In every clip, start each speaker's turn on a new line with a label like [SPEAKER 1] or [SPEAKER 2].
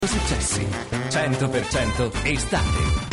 [SPEAKER 1] Successi 100% estate.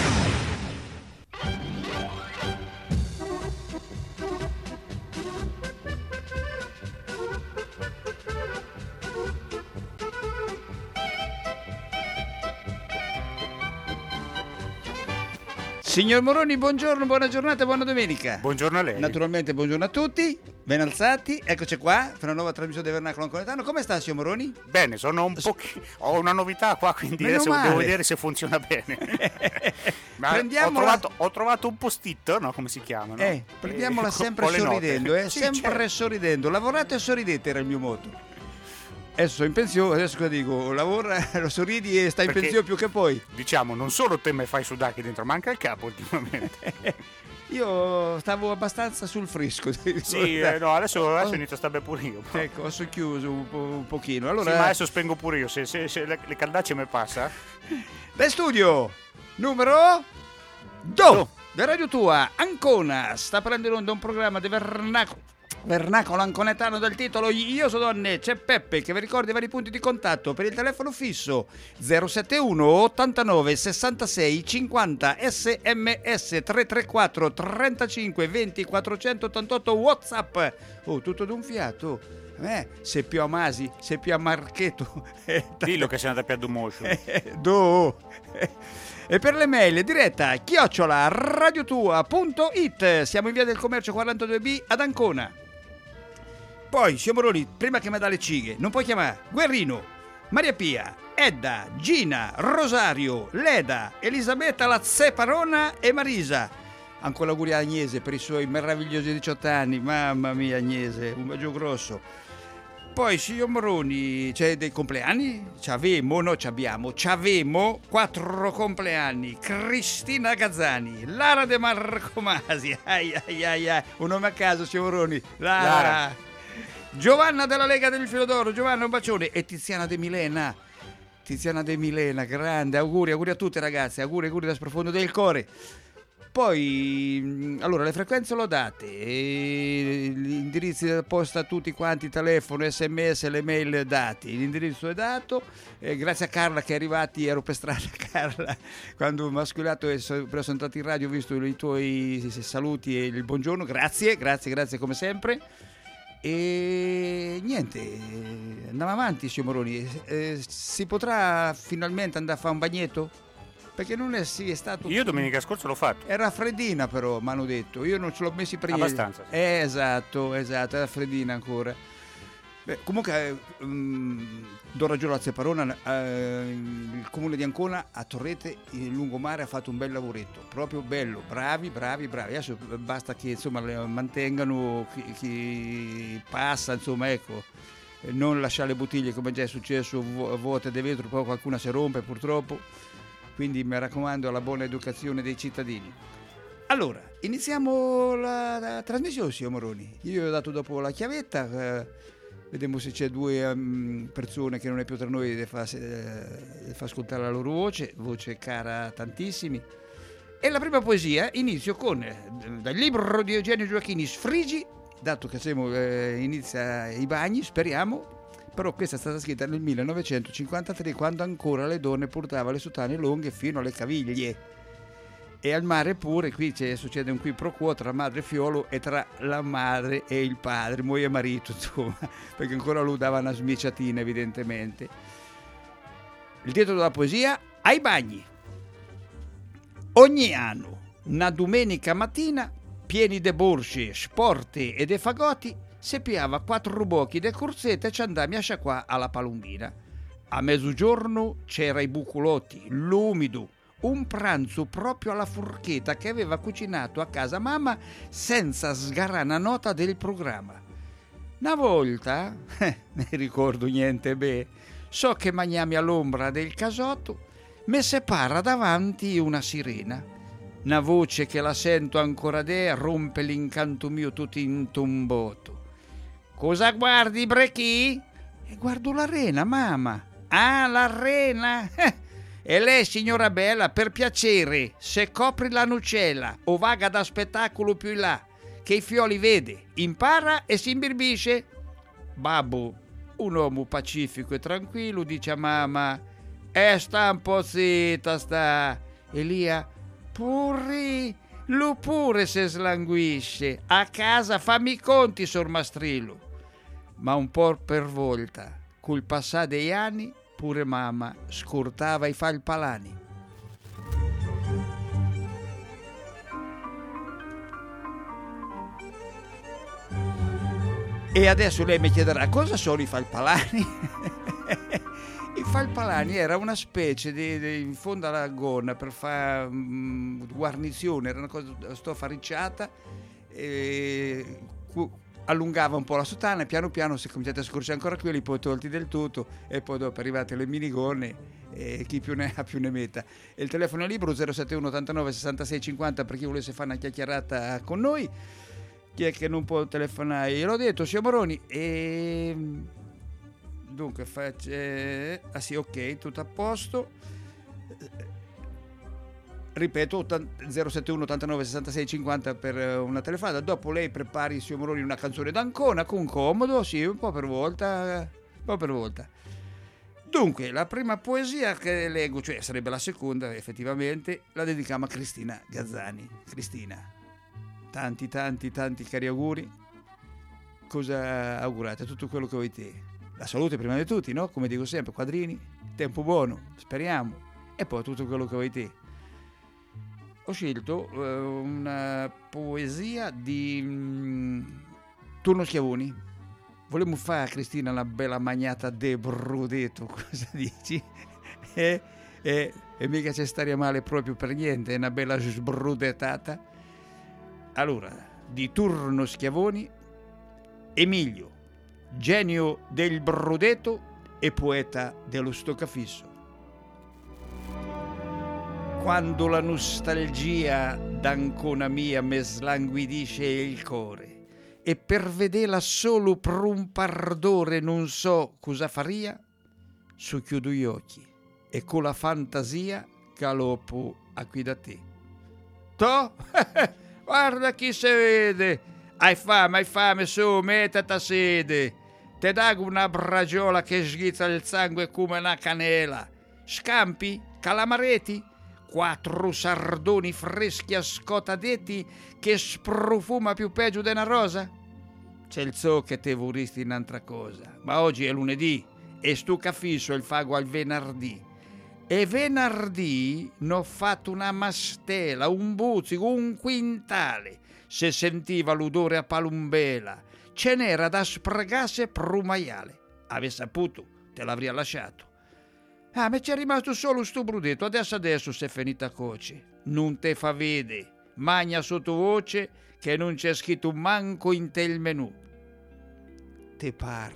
[SPEAKER 2] Signor Moroni, buongiorno, buona giornata, buona domenica.
[SPEAKER 3] Buongiorno a lei.
[SPEAKER 2] Naturalmente buongiorno a tutti, ben alzati, eccoci qua per una nuova trasmissione del Vernacolo Anconetano. Come sta, signor Moroni?
[SPEAKER 3] Bene, sono un po'. Ho una novità qua, quindi
[SPEAKER 2] Meno
[SPEAKER 3] adesso
[SPEAKER 2] male.
[SPEAKER 3] devo vedere se funziona bene. Ma
[SPEAKER 2] Prendiamola-
[SPEAKER 3] ho trovato un post-it, no? Come si chiama? No?
[SPEAKER 2] Prendiamola sempre
[SPEAKER 3] con le note.
[SPEAKER 2] sorridendo,
[SPEAKER 3] Sì,
[SPEAKER 2] sempre
[SPEAKER 3] certo.
[SPEAKER 2] sorridendo. Lavorate e sorridete era il mio motto. Adesso sono in pensione, adesso cosa dico? Lavora, lo sorridi e stai in
[SPEAKER 3] Perché,
[SPEAKER 2] pensione più che poi.
[SPEAKER 3] Diciamo, non solo te mi fai sudare qui dentro, ma anche il capo ultimamente.
[SPEAKER 2] Io stavo abbastanza sul fresco.
[SPEAKER 3] Sì, no, adesso inizio a stare pure io.
[SPEAKER 2] Ecco, ho socchiuso un pochino.
[SPEAKER 3] Sì,
[SPEAKER 2] Allora,
[SPEAKER 3] ma adesso spengo pure io, se le caldacce mi passa.
[SPEAKER 2] da studio numero 2 di Radio Tua Ancona sta prendendo in onda un programma di Vernacolo Anconetano dal titolo Io so donne, c'è Peppe che vi ricorda i vari punti di contatto per il telefono fisso 071 89 66 50 sms 334 35 20 488 WhatsApp. Oh, tutto d'un fiato. Se più a Masi, se più a Marchetto.
[SPEAKER 3] Dillo che sei andata più a Dumoscio.
[SPEAKER 2] E per le mail diretta @radiotua.it. Siamo in via del Commercio 42B ad Ancona. Poi, signor Moroni, prima che mi dà le cighe, non puoi chiamare Guerrino, Maria Pia, Edda, Gina, Rosario, Leda, Elisabetta Lazzeparona e Marisa. Ancora auguri a Agnese per i suoi meravigliosi 18 anni. Mamma mia, Agnese, un bacio grosso. Poi, signor Moroni, c'è dei compleanni? C'avemo 4 compleanni. Cristina Gazzani, Lara De Marco Masi, un nome a caso, signor Moroni. Lara. Giovanna della Lega del Filo d'Oro, Giovanna, un bacione. E Tiziana De Milena, grande, auguri a tutte ragazze, auguri da sprofondo del cuore. Poi, allora, le frequenze lo date, gli indirizzi della posta a tutti quanti, telefono, sms, le mail dati, l'indirizzo è dato, grazie a Carla che è arrivati, ero per strada Carla, quando mi ha squillato e sono entrato in radio, ho visto i tuoi saluti e il buongiorno, grazie come sempre. E niente, andiamo avanti, signor Moroni, si potrà finalmente andare a fare un bagnetto? Perché non è stato.
[SPEAKER 3] Io domenica scorsa l'ho fatto.
[SPEAKER 2] Era freddina però, mi hanno detto. Io non ce l'ho messi per ieri.
[SPEAKER 3] Abbastanza.
[SPEAKER 2] Esatto, era freddina ancora. Beh, comunque do ragione a Lazzeparona, il comune di Ancona a Torrete il lungomare ha fatto un bel lavoretto, proprio bello, bravi. Adesso basta che insomma le mantengano chi passa, insomma, ecco, non lasciare le bottiglie come già è successo vuote di vetro, poi qualcuna si rompe purtroppo. Quindi mi raccomando alla buona educazione dei cittadini. Allora, iniziamo la trasmissione, signor Moroni. Io ho dato dopo la chiavetta, vediamo se c'è due persone che non è più tra noi, le fa ascoltare la loro voce cara a tantissimi. E la prima poesia inizio con, dal libro di Eugenio Gioacchini, Sfrigi, dato che inizia i bagni, speriamo. Però questa è stata scritta nel 1953, quando ancora le donne portavano le sottane lunghe fino alle caviglie. E al mare pure, qui succede un qui pro quo tra madre e fiolo e tra la madre e il padre, moglie e marito, insomma, perché ancora lui dava una smiciatina evidentemente. Il titolo della poesia, Ai bagni. Ogni anno, una domenica mattina, pieni de borse, sporte e de fagoti, se piava 4 rubocchi de corsette e ci andammi a sciacquà alla palumbina. A mezzogiorno c'era i buculotti, l'umido, un pranzo proprio alla forchetta che aveva cucinato a casa mamma senza sgarrare una nota del programma. Una volta, ne ricordo niente so che mangiami all'ombra del casotto, mi separa davanti una sirena. Una voce che la sento ancora rompe l'incanto mio tutto intombotto. Cosa guardi, Brechi? E guardo la rena, mamma. Ah, la rena? E lei, signora bella, per piacere, se copri la nucella o vaga da spettacolo più in là, che i fioli vede, impara e si imbirbisce. Babbo, un uomo pacifico e tranquillo, dice a mamma: sta un po' zitta, sta. Elia, purri, lui pure se slanguisce. A casa fammi i conti, sor Mastrillo. Ma un po' per volta, col passare degli anni, pure mamma scurtava i falpalani. E adesso lei mi chiederà cosa sono i falpalani? I falpalani era una specie di in fondo alla gonna per fare guarnizione, era una cosa stoffa ricciata, allungava un po' la sottana e piano piano si cominciate a scorgere ancora quelli, poi tolti del tutto e poi dopo arrivate le minigonne e chi più ne ha più ne metta. E il telefono è libero 071 89 66 50 per chi volesse fare una chiacchierata con noi. Chi è che non può telefonare? Gliel'ho detto, signor Moroni. E dunque sì, ok, tutto a posto. Ripeto, 071 89 66 50 per una telefonata. Dopo lei prepari, signor Moroni, una canzone d'Ancona con comodo, sì, un po' per volta. Dunque, la prima poesia che leggo, cioè sarebbe la seconda effettivamente, la dedichiamo a Cristina Gazzani. Cristina, tanti cari auguri. Cosa augurate? Tutto quello che vuoi te. La salute prima di tutti, no? Come dico sempre, quadrini, tempo buono, speriamo, e poi tutto quello che vuoi te. Ho scelto una poesia di Turno Schiavoni. Volevo fare a Cristina una bella magnata de brudeto, cosa dici? E mica c'è stare male proprio per niente, è una bella sbrudetata. Allora, di Turno Schiavoni, Emilio, genio del brudeto e poeta dello stoccafisso. Quando la nostalgia d'Ancona mia me slanguidisce il cuore e per vederla solo per un pardore non so cosa faria, su chiudo gli occhi e con la fantasia galoppo a qui da te. To? Guarda chi si vede! Hai fame, su, mettiti a sede. Te dago una bragiola che sghizza il sangue come una canela. Scampi, calamaretti, 4 sardoni freschi a scotadetti che sprofuma più peggio di una rosa. C'è il so che te vorresti un'altra cosa, ma oggi è lunedì e stu cafisso il fago al venerdì. E venerdì n'ho fatto una mastela, un buzzico, un quintale. Se sentiva l'odore a palumbela, ce n'era da spregarsi per un maiale. Avessi saputo, te l'avrei lasciato. Ah, ma c'è rimasto solo sto brudetto, adesso si è finita coce. Non te fa vede, magna sottovoce che non c'è scritto manco in te il menù. Te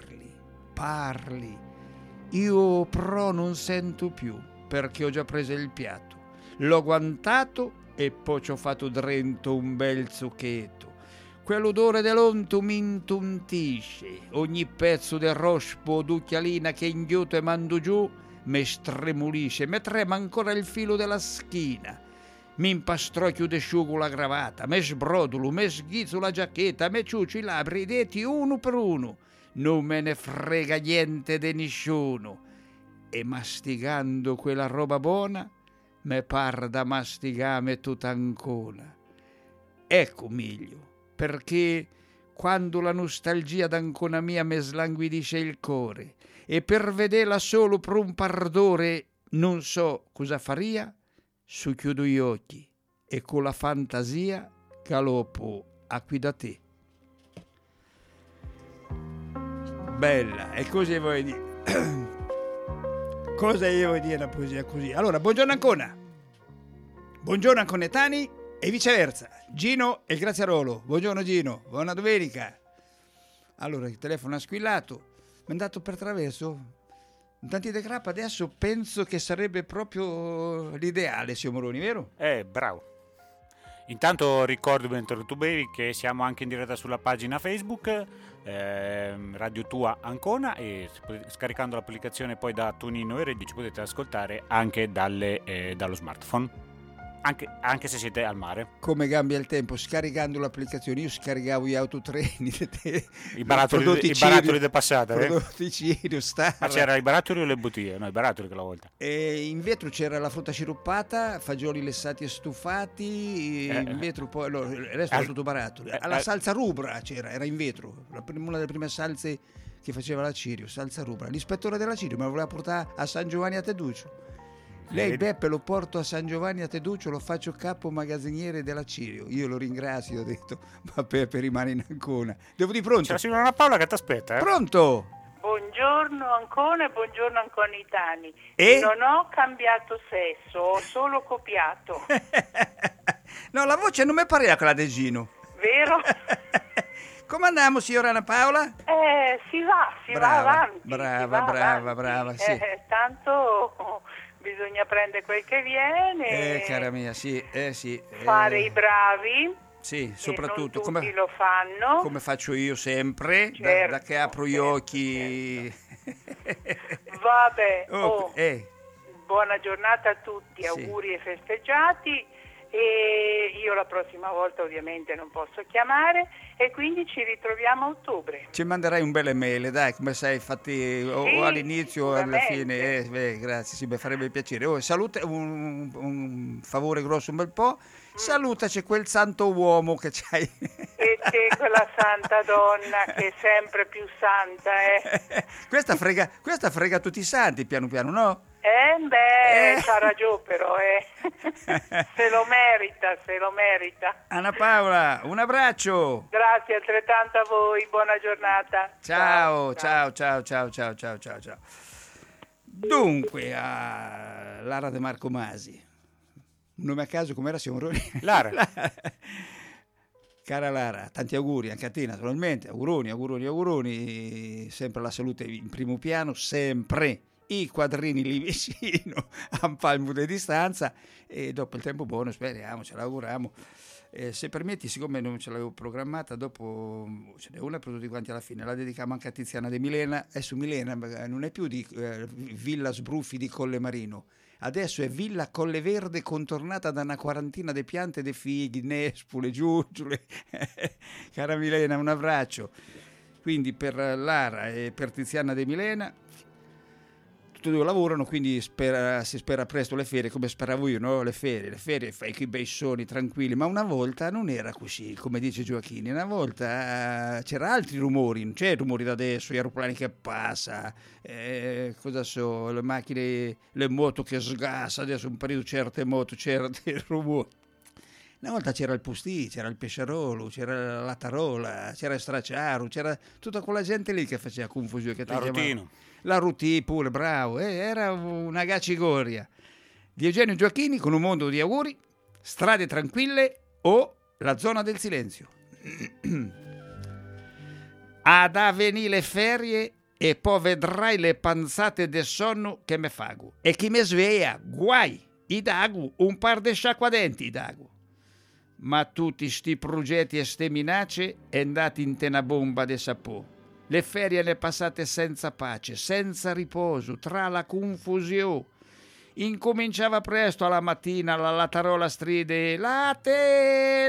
[SPEAKER 2] parli, io però non sento più, perché ho già preso il piatto. L'ho guantato e poi ci ho fatto drento un bel zucchetto. Quell'odore dell'onto mi intontisce, ogni pezzo del rospo d'ucchialina che inghiotto e mando giù mi stremulisce, mi trema ancora il filo della schina. Mi impastro de sciugo la gravata, mi sbrodolo, mi sghizzo la giacchetta, mi ciuccio i labbri, i denti uno per uno. Non me ne frega niente di nessuno. E mastigando quella roba buona, me par da mastigame tutta ancona. Ecco meglio, perché quando la nostalgia d'Ancona mia me slanguidisce il cuore e per vederla solo per un pardore non so cosa faria, su chiudo gli occhi e con la fantasia galoppo a qui da te. Bella, e cosa vuoi dire? Cosa io vuoi dire una poesia così? Allora, buongiorno Ancona, buongiorno anconetani e viceversa. Gino e il Graziarolo, buongiorno Gino, buona domenica. Allora, il telefono ha squillato, mi è andato per traverso. Tanti de grappa, adesso penso che sarebbe proprio l'ideale, signor Moroni, vero?
[SPEAKER 3] Bravo. Intanto ricordo, mentre tu bevi, che siamo anche in diretta sulla pagina Facebook Radio Tua Ancona, e scaricando l'applicazione poi da Tunino e Radio ci potete ascoltare anche dallo smartphone. anche se siete al mare.
[SPEAKER 2] Come cambia il tempo scaricando l'applicazione. Io scaricavo gli autotreni,
[SPEAKER 3] I barattoli di passata,
[SPEAKER 2] prodotti Cirio, Star.
[SPEAKER 3] Ma c'era i barattoli o le bottiglie? No, i barattoli quella volta.
[SPEAKER 2] E in vetro c'era la frutta sciroppata, fagioli lessati e stufati, in vetro poi il resto era tutto barattoli. La salsa rubra era in vetro, una delle prime salse che faceva la Cirio, salsa rubra. L'ispettore della Cirio me la voleva portare a San Giovanni a Teduccio. Lei, Beppe, lo porto a San Giovanni a Teduccio, lo faccio capo magazziniere della Cirio. Io lo ringrazio, ho detto, ma Beppe rimane in Ancona. Devo di pronto.
[SPEAKER 3] C'è la signora Paola che ti aspetta,
[SPEAKER 2] Pronto?
[SPEAKER 4] Buongiorno Ancona e buongiorno Anconitani.
[SPEAKER 2] E?
[SPEAKER 4] Non ho cambiato sesso, ho solo copiato.
[SPEAKER 2] No, la voce non mi pareva quella del Gino.
[SPEAKER 4] Vero?
[SPEAKER 2] Come andiamo, signora Anna Paola?
[SPEAKER 4] Si va avanti.
[SPEAKER 2] Brava, sì.
[SPEAKER 4] Tanto bisogna prendere quel che viene.
[SPEAKER 2] Cara mia, sì.
[SPEAKER 4] Fare i bravi.
[SPEAKER 2] Sì, soprattutto
[SPEAKER 4] non tutti lo fanno.
[SPEAKER 2] come faccio io sempre,
[SPEAKER 4] Certo,
[SPEAKER 2] da che apro gli occhi.
[SPEAKER 4] Vabbè, buona giornata a tutti,
[SPEAKER 2] Sì.
[SPEAKER 4] auguri e festeggiati. E io la prossima volta ovviamente non posso chiamare e quindi ci ritroviamo a ottobre.
[SPEAKER 2] Ci manderai un bel email, dai, come sai, fatti o all'inizio o alla fine. Grazie, sì, farebbe piacere. Saluta, un favore grosso un bel po'. Salutaci quel santo uomo che c'hai.
[SPEAKER 4] E te quella santa donna che è sempre più santa,
[SPEAKER 2] Questa frega tutti i santi, piano piano, no?
[SPEAKER 4] C'ha ragione però, Se lo merita.
[SPEAKER 2] Anna Paola, un abbraccio.
[SPEAKER 4] Grazie altrettanto a voi, buona giornata.
[SPEAKER 2] Ciao. Dunque, Lara De Marco Masi. Un nome a caso, com'era, signor
[SPEAKER 3] Lara.
[SPEAKER 2] Cara Lara, tanti auguri anche a te naturalmente, auguroni, sempre la salute in primo piano, sempre i quadrini lì vicino, a un palmo di distanza, e dopo il tempo buono speriamo, ce l'auguriamo. Se permetti, siccome non ce l'avevo programmata, dopo ce n'è una per tutti quanti alla fine, la dedichiamo anche a Tiziana De Milena. Adesso Milena non è più di Villa Sbruffi di Colle Marino, adesso è Villa Colle Verde, contornata da una quarantina di piante di fighi, nespule, giuggiole. Cara Milena, un abbraccio. Quindi per Lara e per Tiziana De Milena, tutti e due lavorano, quindi si spera presto le ferie, come speravo io, no? Le ferie, fai che bei sonni, tranquilli. Ma una volta non era così, come dice Gioacchini. Una volta c'era altri rumori, non c'è rumori da adesso, gli aeroplani che passa, cosa so, le macchine, le moto che sgassa, adesso un periodo certe moto, certi rumori. Una volta c'era il Pustì, c'era il Pesciarolo, c'era la Tarola, c'era il Stracciaro, c'era tutta quella gente lì che faceva confusione. Che la Ruti pure, bravo, era una gaccigoria. Di Eugenio Gioacchini con un mondo di auguri, strade tranquille o la zona del silenzio. Ad avvenire le ferie e poi vedrai le panzate del sonno che me fago. E chi me sveglia, guai, i dagu, un par de sciacquadenti, i dagu. Ma tutti sti progetti e ste minacce è andati in tena bomba de sapò. Le ferie le passate senza pace, senza riposo, tra la confusione. Incominciava presto alla mattina la latarola stride latte.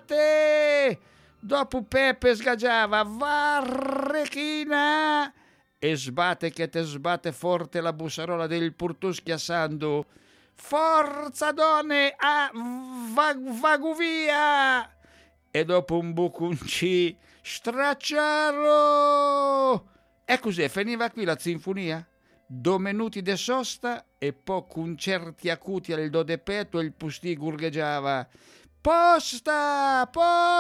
[SPEAKER 2] Dopo Peppe sgaggiava varrechina e sbatte che te sbatte forte la bussarola del purtù schiassando. Forza donne, vago via! E dopo un bucunci, stracciaro! E così finiva qui la sinfonia. 2 minuti de sosta e poi concerti acuti al do de petto e il Pustì gurgheggiava. Posta!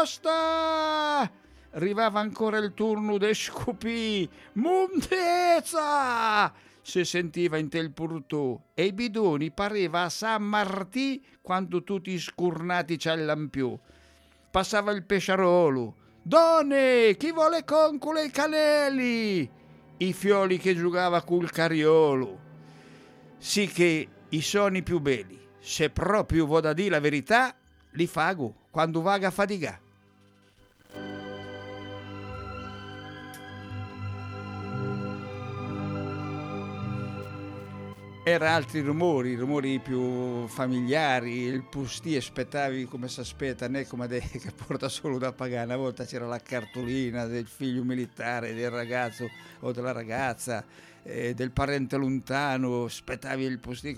[SPEAKER 2] Arrivava ancora il turno de scupì. Montezza! Si sentiva in tel purtù e i bidoni pareva a San Martì quando tutti scurnati c'allan più. Passava il Pesciarolo. Donne, chi vuole concole e caneli? I fioli che giocava col cariolo. Sì che i sogni più belli, se proprio vo da dire la verità, li fago quando vaga a fatigà. Era altri rumori più familiari, il pustì aspettavi come si aspetta, né come che porta solo da pagare. Una volta c'era la cartolina del figlio militare, del ragazzo o della ragazza, del parente lontano, aspettavi il pustì.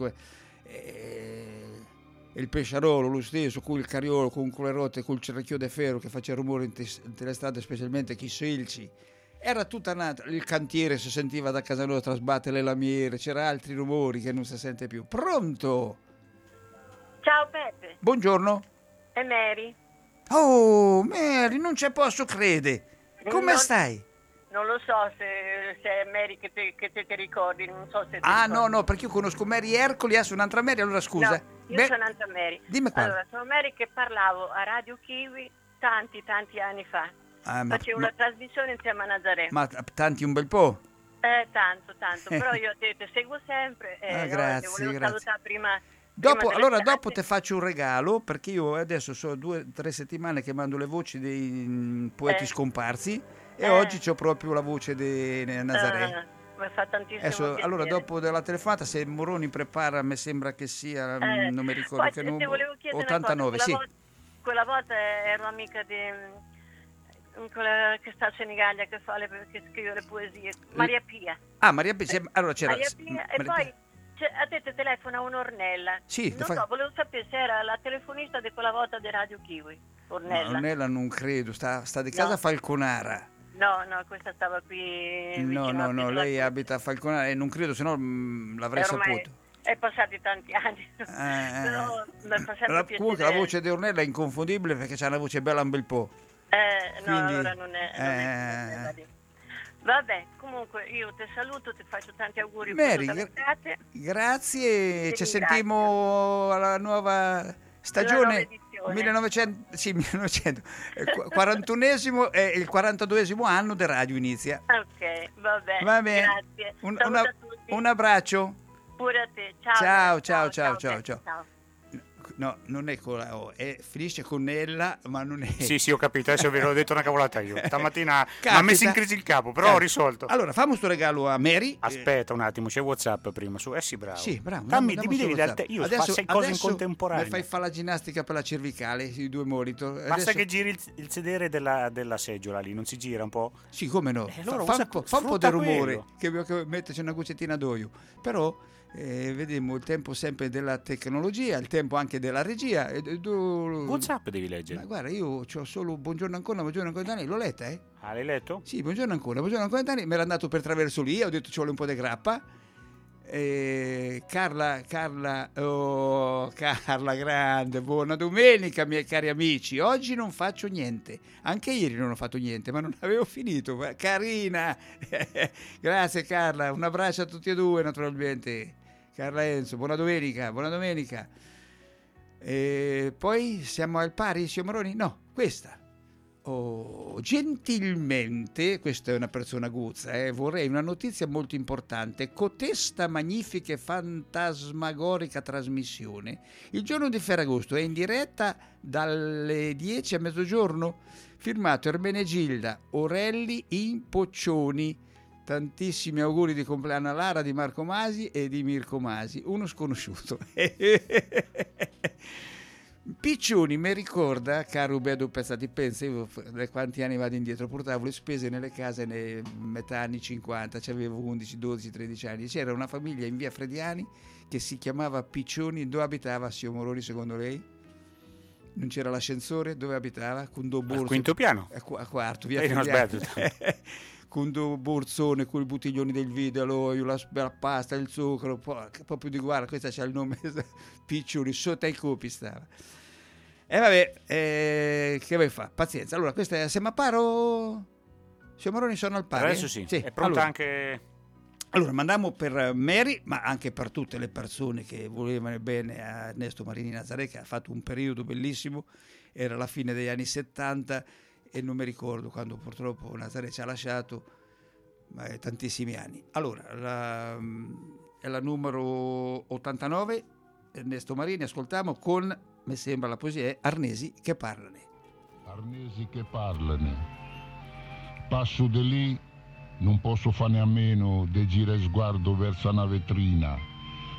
[SPEAKER 2] Il pesciarolo, lo stesso, con il cariolo, con le rotte, col cerchio de ferro che faceva rumore in le strade, specialmente chi selci. Era tutta nata, il cantiere si sentiva da casa nostra sbattere le lamiere, c'era altri rumori che non si sente più. Pronto?
[SPEAKER 5] Ciao Peppe.
[SPEAKER 2] Buongiorno.
[SPEAKER 5] È Mary.
[SPEAKER 2] Oh, Mary, non ci posso credere. Come stai?
[SPEAKER 5] Non lo so se è Mary che te ricordi, non so se ti
[SPEAKER 2] ricordi. No, perché io conosco Mary Ercoli, adesso un'altra Mary, allora scusa.
[SPEAKER 5] No, io sono un'altra Mary.
[SPEAKER 2] Dimmi qua.
[SPEAKER 5] Allora, sono Mary che parlavo a Radio Kiwi tanti anni fa. Facevo una trasmissione insieme a Nazaré.
[SPEAKER 2] Ma tanti un bel po'?
[SPEAKER 5] Tanto, però io te seguo sempre.
[SPEAKER 2] Grazie,
[SPEAKER 5] volevo
[SPEAKER 2] grazie.
[SPEAKER 5] salutare prima.
[SPEAKER 2] Dopo ti faccio un regalo, perché io adesso sono 2 o 3 settimane che mando le voci dei poeti scomparsi e oggi c'ho proprio la voce di Nazaré.
[SPEAKER 5] Mi fa tantissimo piacere.
[SPEAKER 2] Allora dopo della telefonata, se Moroni prepara, mi sembra che sia, non mi ricordo
[SPEAKER 5] poi
[SPEAKER 2] che
[SPEAKER 5] te volevo chiedere
[SPEAKER 2] 89,
[SPEAKER 5] una cosa,
[SPEAKER 2] sì.
[SPEAKER 5] Quella volta ero amica di quella che sta a Senigallia che scrive le poesie, Maria Pia.
[SPEAKER 2] Maria Pia, allora c'era
[SPEAKER 5] Maria Pia, e poi a te telefona un'Ornella.
[SPEAKER 2] Sì,
[SPEAKER 5] volevo sapere se era la telefonista di quella volta di Radio Kiwi.
[SPEAKER 2] Ornella non credo, sta di casa a Falconara.
[SPEAKER 5] No, questa stava qui.
[SPEAKER 2] No, lei abita a Falconara e non credo, se no l'avrei saputo.
[SPEAKER 5] È passati tanti anni. Però
[SPEAKER 2] comunque la voce di Ornella è inconfondibile perché c'ha una voce bella un bel po'.
[SPEAKER 5] No, allora non è vabbè, comunque io ti saluto, ti faccio tanti auguri
[SPEAKER 2] Mary,
[SPEAKER 5] per tutta l'estate.
[SPEAKER 2] Grazie, ci sentiamo alla nuova stagione 1900 41esimo e il 42esimo anno di radio inizia.
[SPEAKER 5] Ok, va bene. Grazie.
[SPEAKER 2] Un abbraccio.
[SPEAKER 5] Pure a te. Ciao.
[SPEAKER 2] Ciao. No, non è con la O, finisce con Nella, ma non è.
[SPEAKER 3] Sì, ho capito, adesso ve l'ho detto una cavolata io. Stamattina mi ha messo in crisi il capo, però ho risolto.
[SPEAKER 2] Allora, fammi sto regalo a Mary.
[SPEAKER 3] Aspetta un attimo, c'è WhatsApp prima su. Sì, bravo.
[SPEAKER 2] Sì, bravo.
[SPEAKER 3] Dammi io faccio 6 cose in contemporanea.
[SPEAKER 2] Fai fare la ginnastica per la cervicale, i 2 monitor.
[SPEAKER 3] Basta che giri il sedere della seggiola lì, non si gira un po'?
[SPEAKER 2] Sì, come no.
[SPEAKER 3] Allora
[SPEAKER 2] fa un po' di rumore, che metterci una gocettina d'olio. Però vediamo il tempo sempre della tecnologia, il tempo anche della regia.
[SPEAKER 3] WhatsApp devi leggere.
[SPEAKER 2] Ma guarda, io c'ho solo buongiorno ancora Dani, l'ho letta,
[SPEAKER 3] l'hai letto?
[SPEAKER 2] Sì, buongiorno ancora Dani, mi era andato per traverso lì, ho detto ci vuole un po' di grappa. Carla grande, buona domenica miei cari amici, oggi non faccio niente, anche ieri non ho fatto niente ma non avevo finito, carina. Grazie Carla, un abbraccio a tutti e due naturalmente, Carla Enzo, buona domenica. E poi siamo al pari, signor Moroni? No, questa. Gentilmente, questa è una persona aguzza, vorrei una notizia molto importante. Cotesta magnifica e fantasmagorica trasmissione il giorno di Ferragosto è in diretta dalle 10 a mezzogiorno, firmato Ermenegilda Orelli in Poccioni. Tantissimi auguri di compleanno a Lara, di Marco Masi e di Mirko Masi, uno sconosciuto. Piccioni mi ricorda, caro Bedo Pezzati, pensa, io da quanti anni vado indietro, portavo le spese nelle case nei metà anni 50, avevo 11, 12, 13 anni, c'era una famiglia in via Frediani che si chiamava Piccioni, dove abitava signor Moroni secondo lei? Non c'era l'ascensore, dove abitava? Con due borse,
[SPEAKER 3] al quinto piano?
[SPEAKER 2] A quarto, via Frediani. Con due borsone, con i bottiglioni del vino, l'olio, la pasta, il zucchero, proprio di guarda, questo c'ha il nome Piccioni, sotto ai copi stava. Che vuoi fare? Pazienza. Allora, questa è Semaparo. Signor Moroni, sono al pari.
[SPEAKER 3] Adesso sì. È pronta allora, anche.
[SPEAKER 2] Allora, mandiamo per Mary, ma anche per tutte le persone che volevano bene a Ernesto Marini Nazaré, che ha fatto un periodo bellissimo, era la fine degli anni 70 e non mi ricordo quando purtroppo Nazaré ci ha lasciato, ma è tantissimi anni. Allora, è la numero 89, Ernesto Marini, ascoltiamo con, mi sembra la poesia, è Arnesi che parlano.
[SPEAKER 6] Arnesi che parlano. Passo di lì, non posso fare a meno di girare sguardo verso una vetrina,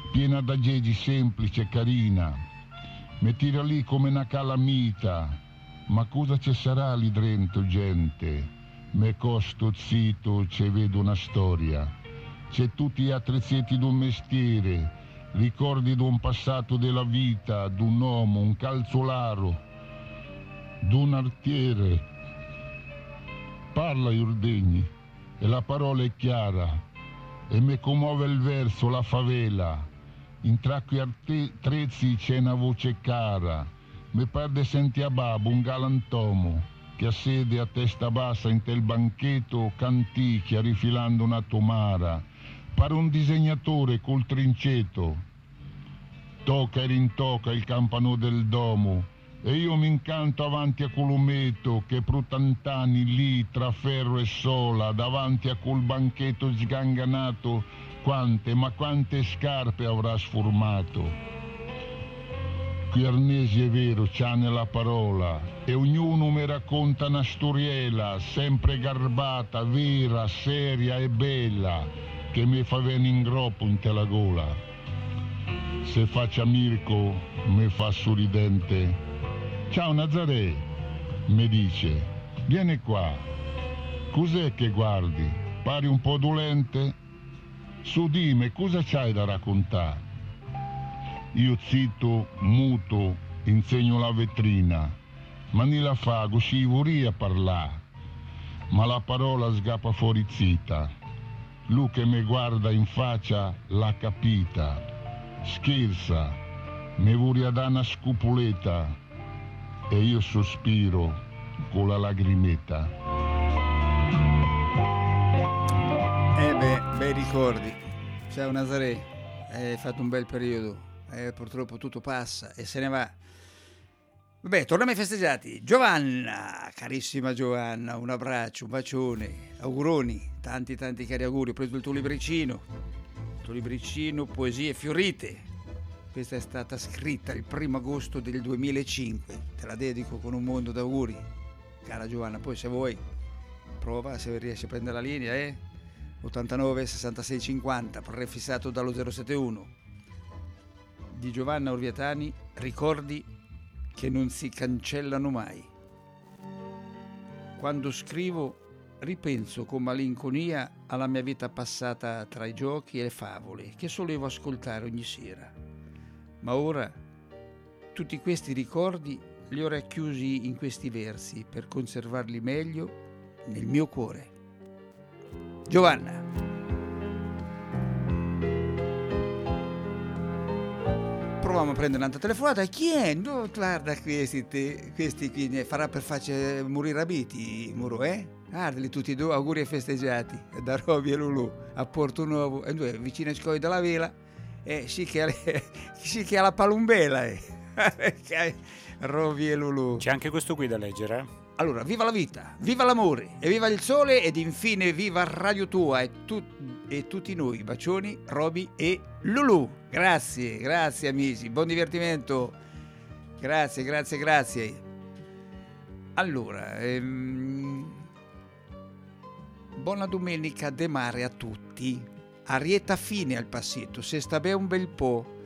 [SPEAKER 6] piena d'aggeggi semplice e carina. Mi tira lì come una calamita, ma cosa ci sarà lì dentro, gente? Me costo zitto, ci vedo una storia. C'è tutti gli attrezzetti d'un mestiere, ricordi d'un passato della vita, d'un uomo, un calzolaro, d'un artiere. Parla, Iordegni, e la parola è chiara, e me commuove il verso, la favela. In tra quei attrezzi c'è una voce cara, mi perde senti a babbo un galantomo che a sede a testa bassa in tel banchetto canticchia rifilando una tomara, pare un disegnatore col trinceto. Tocca e rintocca il campano del domo e io mi incanto avanti a columetto che per tant'anni lì tra ferro e sola davanti a quel banchetto sganganato quante scarpe avrà sformato. Qui Arnesi è vero, c'ha nella parola e ognuno mi racconta una storiella sempre garbata, vera, seria e bella che mi fa venire in groppo in te la gola. Se faccia Mirko mi fa sorridente. Ciao Nazaré, mi dice, vieni qua. Cos'è che guardi? Pari un po' dolente? Su dimmi, cosa c'hai da raccontare? Io zitto, muto, insegno la vetrina, ma ni la fago, si vorria parlare, ma la parola sgappa fuori zitta. Lui che mi guarda in faccia l'ha capita, scherza, mi vorria dare una scupoletta e io sospiro con la lagrimetta.
[SPEAKER 2] Bei ricordi. Ciao Nazaré, hai fatto un bel periodo, purtroppo tutto passa e se ne va. Vabbè, torniamo ai festeggiati. Giovanna, carissima Giovanna, un abbraccio, un bacione, auguroni, tanti cari auguri. Ho preso il tuo libricino, Poesie Fiorite. Questa è stata scritta il 1 agosto del 2005, te la dedico con un mondo d'auguri, cara Giovanna. Poi se vuoi, prova se riesci a prendere la linea, 89 66 50, prefissato dallo 071 di Giovanna Orvietani. Ricordi che non si cancellano mai. Quando scrivo ripenso con malinconia alla mia vita passata tra i giochi e le favole che solevo ascoltare ogni sera, ma ora tutti questi ricordi li ho racchiusi in questi versi per conservarli meglio nel mio cuore. Giovanna. Proviamo a prendere un'altra telefonata. Chi è? No, guarda questi qui ne farà per farci morire abiti, Muro, Guardali tutti e due, auguri e festeggiati da Roby e Lulu a Porto Nuovo, e due vicino a Scoi della Vela, sì che ha la palumbela, Roby e Lulu.
[SPEAKER 3] C'è anche questo qui da leggere,
[SPEAKER 2] Allora, viva la vita, viva l'amore e viva il sole ed infine viva Radio Tua e tutti noi. Bacioni, Roby e Lulu. Grazie amici, buon divertimento. Grazie. Allora, buona domenica de mare a tutti. Arietta fine al passetto, se sta bene un bel po'.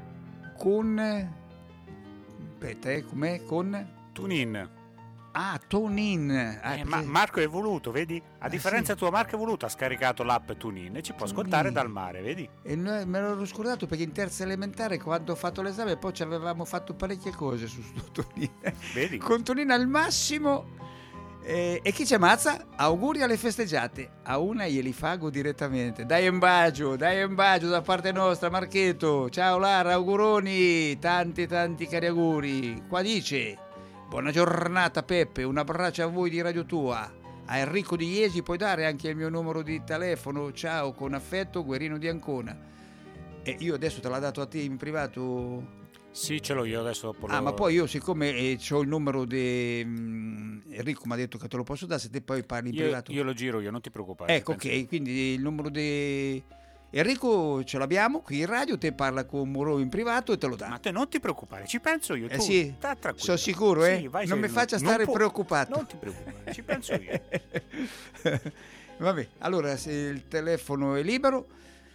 [SPEAKER 2] Com'è? Con
[SPEAKER 3] Tunin.
[SPEAKER 2] Ah, TuneIn.
[SPEAKER 3] Ma Marco è voluto, vedi? A differenza tua, Marco è voluto, ha scaricato l'app TuneIn e ci può ascoltare dal mare, vedi?
[SPEAKER 2] E noi, me l'ero scordato perché in terza elementare, quando ho fatto l'esame, poi ci avevamo fatto parecchie cose su TuneIn. Vedi? Con TuneIn al massimo. E chi ci ammazza? Auguri alle festeggiate. A una glieli fago direttamente. Dai un bacio da parte nostra, Marchetto. Ciao Lara, auguroni. Tanti cari auguri. Qua dice: buona giornata Peppe, un abbraccio a voi di Radio Tua. A Enrico di Iesi puoi dare anche il mio numero di telefono. Ciao, con affetto, Guerino di Ancona. E io adesso te l'ho dato a te in privato?
[SPEAKER 3] Sì, ce l'ho io adesso. Dopo
[SPEAKER 2] ma poi io siccome ho il numero di Enrico mi ha detto che te lo posso dare, se te poi parli in privato.
[SPEAKER 3] Io lo giro io, non ti preoccupare.
[SPEAKER 2] Ecco, ok, quindi il numero di Enrico ce l'abbiamo qui in radio, te parla con Muro in privato e te lo dà.
[SPEAKER 3] Ma te non ti preoccupare, ci penso io. Tu
[SPEAKER 2] sì,
[SPEAKER 3] sta tranquillo.
[SPEAKER 2] sono sicuro,
[SPEAKER 3] Sì, vai,
[SPEAKER 2] non mi faccia stare preoccupato.
[SPEAKER 3] Non ti preoccupare, ci penso io.
[SPEAKER 2] Vabbè, allora se il telefono è libero,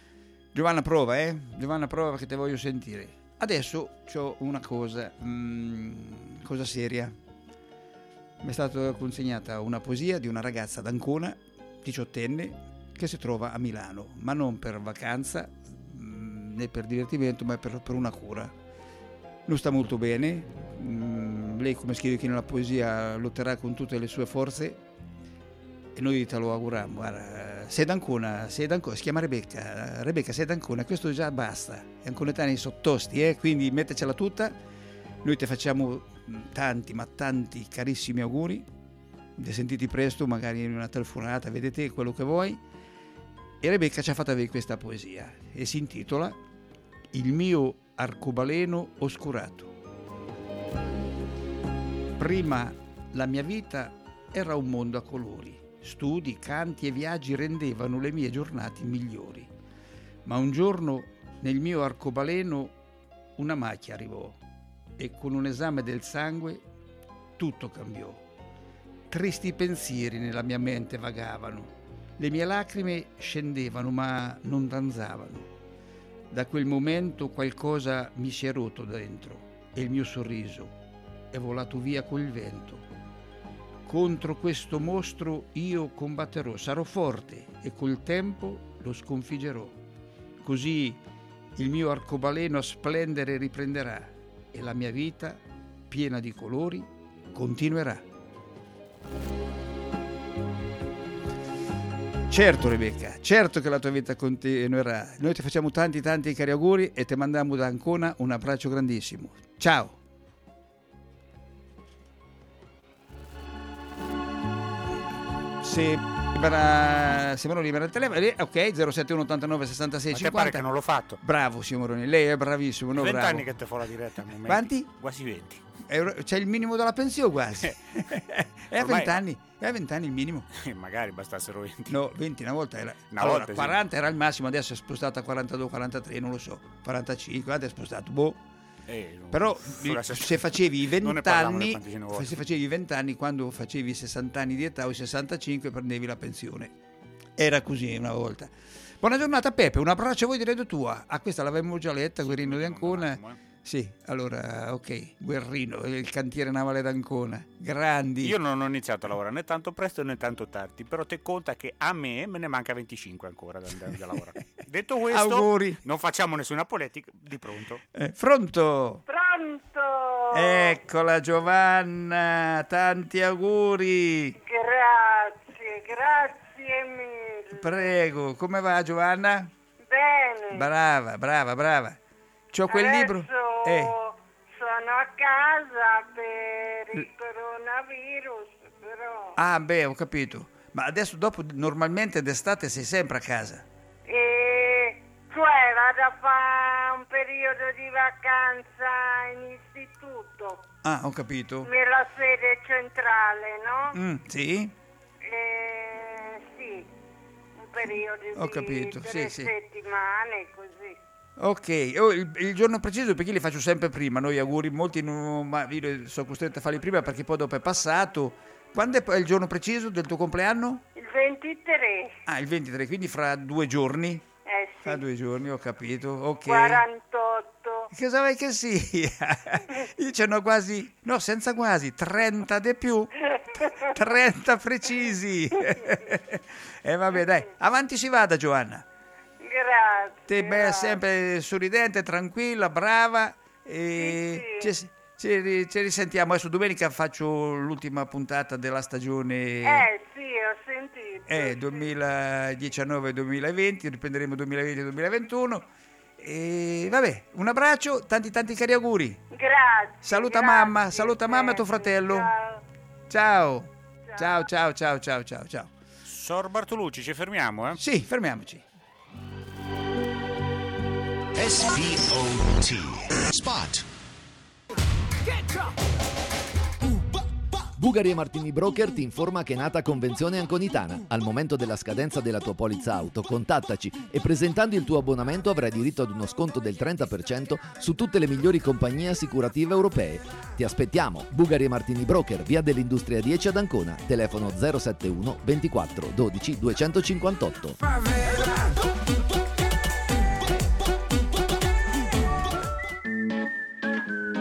[SPEAKER 2] Giovanna prova, Giovanna prova che te voglio sentire. Adesso c'ho una cosa seria. Mi è stata consegnata una poesia di una ragazza d'Ancona, 18enne, che si trova a Milano, ma non per vacanza né per divertimento, ma per una cura. Non sta molto bene, lei, come scrive qui nella poesia, lotterà con tutte le sue forze e noi te lo auguriamo. Guarda, sei d'Ancona, si chiama Rebecca, sei d'Ancona, questo già basta, gli anconetani sono tosti, quindi mettecela tutta. Noi ti facciamo tanti, ma tanti carissimi auguri, vi sentiti presto, magari in una telefonata, vedete quello che vuoi. E Rebecca ci ha fatto avere questa poesia e si intitola Il mio arcobaleno oscurato. Prima la mia vita era un mondo a colori, studi, canti e viaggi rendevano le mie giornate migliori. Ma un giorno nel mio arcobaleno una macchia arrivò e con un esame del sangue tutto cambiò. Tristi pensieri nella mia mente vagavano, le mie lacrime scendevano ma non danzavano. Da quel momento qualcosa mi si è rotto dentro e il mio sorriso è volato via col vento. Contro questo mostro io combatterò, sarò forte e col tempo lo sconfiggerò. Così il mio arcobaleno a splendere riprenderà e la mia vita, piena di colori, continuerà. Certo Rebecca, certo che la tua vita continuerà. Noi ti facciamo tanti cari auguri e ti mandiamo da Ancona un abbraccio grandissimo. Ciao! Sembrano libera il telefono, ok, 071 89 66 50.
[SPEAKER 3] Pare che non l'ho fatto.
[SPEAKER 2] Bravo signor Moroni, lei è bravissimo.
[SPEAKER 3] 20
[SPEAKER 2] bravo.
[SPEAKER 3] anni che te fa la diretta al momento.
[SPEAKER 2] Quanti?
[SPEAKER 3] Quasi 20.
[SPEAKER 2] C'è il minimo della pensione quasi. È a 20 anni, il minimo.
[SPEAKER 3] Magari bastassero 20.
[SPEAKER 2] No, 20 una volta era.
[SPEAKER 3] Allora,
[SPEAKER 2] 40 era il massimo, adesso è spostato a 42, 43, non lo so, 45, adesso è spostato, Però se facevi i 20 anni, quando facevi 60 anni di età o 65 prendevi la pensione. Era così una volta. Buona giornata Peppe, un abbraccio a voi di Radio Tua. Questa l'avevamo già letta, Guerrino di Ancona. Sì, allora, ok, Guerrino, il cantiere navale d'Ancona, grandi.
[SPEAKER 3] Io non ho iniziato a lavorare né tanto presto né tanto tardi, però te conta che a me ne manca 25 ancora da andare a lavorare. Detto questo,
[SPEAKER 2] auguri.
[SPEAKER 3] Non facciamo nessuna politica, di pronto.
[SPEAKER 2] Pronto?
[SPEAKER 4] Pronto?
[SPEAKER 2] Eccola Giovanna, tanti auguri.
[SPEAKER 4] Grazie mille.
[SPEAKER 2] Prego, come va Giovanna?
[SPEAKER 4] Bene.
[SPEAKER 2] Brava. C'ho quel libro.
[SPEAKER 4] Sono a casa per il coronavirus, però.
[SPEAKER 2] Ah, beh, ho capito. Ma adesso dopo normalmente d'estate sei sempre a casa.
[SPEAKER 4] Cioè vado a fare un periodo di vacanza in istituto.
[SPEAKER 2] Ah, ho capito.
[SPEAKER 4] Nella sede centrale, no?
[SPEAKER 2] Sì.
[SPEAKER 4] Sì, un periodo
[SPEAKER 2] ho capito.
[SPEAKER 4] di 3 settimane, così.
[SPEAKER 2] Ok, il giorno preciso perché li faccio sempre prima, noi auguri, molti ma io sono costretto a farli prima perché poi dopo è passato. Quando è il giorno preciso del tuo compleanno?
[SPEAKER 4] Il 23.
[SPEAKER 2] Ah, il 23, quindi fra 2 giorni?
[SPEAKER 4] Sì.
[SPEAKER 2] Fra 2 giorni, ho capito, ok.
[SPEAKER 4] 48.
[SPEAKER 2] Cosa vuoi che sia? Io ce n'ho quasi, no, senza quasi, 30 di più. 30 precisi. Vabbè, dai, avanti si vada Giovanna.
[SPEAKER 4] Grazie.
[SPEAKER 2] Te sempre sorridente, tranquilla, brava.
[SPEAKER 4] Sì.
[SPEAKER 2] Ci risentiamo. Adesso domenica faccio l'ultima puntata della stagione.
[SPEAKER 4] Sì, ho sentito.
[SPEAKER 2] 2019-2020, riprenderemo 2020-2021. E vabbè, un abbraccio, tanti cari auguri.
[SPEAKER 4] Grazie.
[SPEAKER 2] Saluta mamma e tuo fratello. Ciao.
[SPEAKER 3] Sor Bartolucci, ci fermiamo,
[SPEAKER 2] Sì, fermiamoci.
[SPEAKER 1] SPOT Spot.
[SPEAKER 7] Bugari e Martini Broker ti informa che è nata Convenzione Anconitana. Al momento della scadenza della tua polizza auto, contattaci e presentando il tuo abbonamento avrai diritto ad uno sconto del 30% su tutte le migliori compagnie assicurative europee. Ti aspettiamo, Bugari e Martini Broker, via dell'Industria 10 ad Ancona, telefono 071 24 12 258.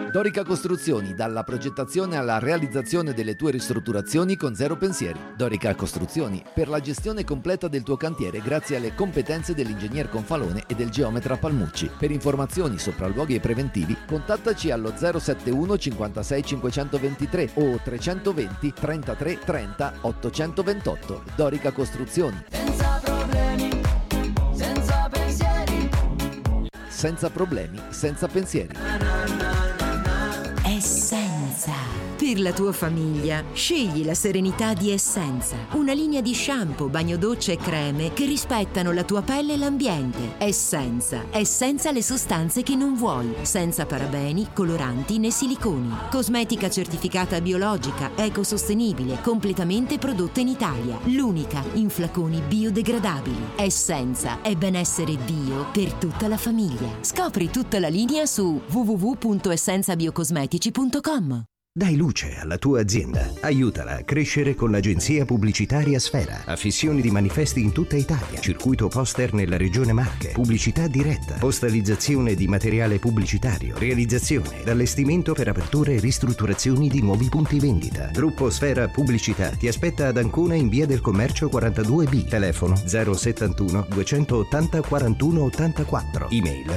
[SPEAKER 7] Dorica Costruzioni, dalla progettazione alla realizzazione delle tue ristrutturazioni con zero pensieri. Dorica Costruzioni, per la gestione completa del tuo cantiere grazie alle competenze dell'ingegner Confalone e del geometra Palmucci. Per informazioni, sopralluoghi e preventivi, contattaci allo 071 56 523 o 320 33 30 828. Dorica Costruzioni.
[SPEAKER 8] Senza problemi, senza pensieri.
[SPEAKER 7] Senza problemi, senza pensieri.
[SPEAKER 9] Essenza. Per la tua famiglia, scegli la serenità di Essenza, una linea di shampoo, bagno docce e creme che rispettano la tua pelle e l'ambiente. Essenza le sostanze che non vuoi, senza parabeni, coloranti né siliconi. Cosmetica certificata biologica, ecosostenibile, completamente prodotta in Italia, l'unica in flaconi biodegradabili. Essenza è benessere bio per tutta la famiglia. Scopri tutta la linea su www.essenzabiocosmetici.com.
[SPEAKER 10] Dai luce alla tua azienda. Aiutala a crescere con l'agenzia pubblicitaria Sfera. Affissioni di manifesti in tutta Italia. Circuito poster nella regione Marche. Pubblicità diretta. Postalizzazione di materiale pubblicitario. Realizzazione ed allestimento per aperture e ristrutturazioni di nuovi punti vendita. Gruppo Sfera Pubblicità ti aspetta ad Ancona in via del Commercio 42B. Telefono 071 280 41 84. Email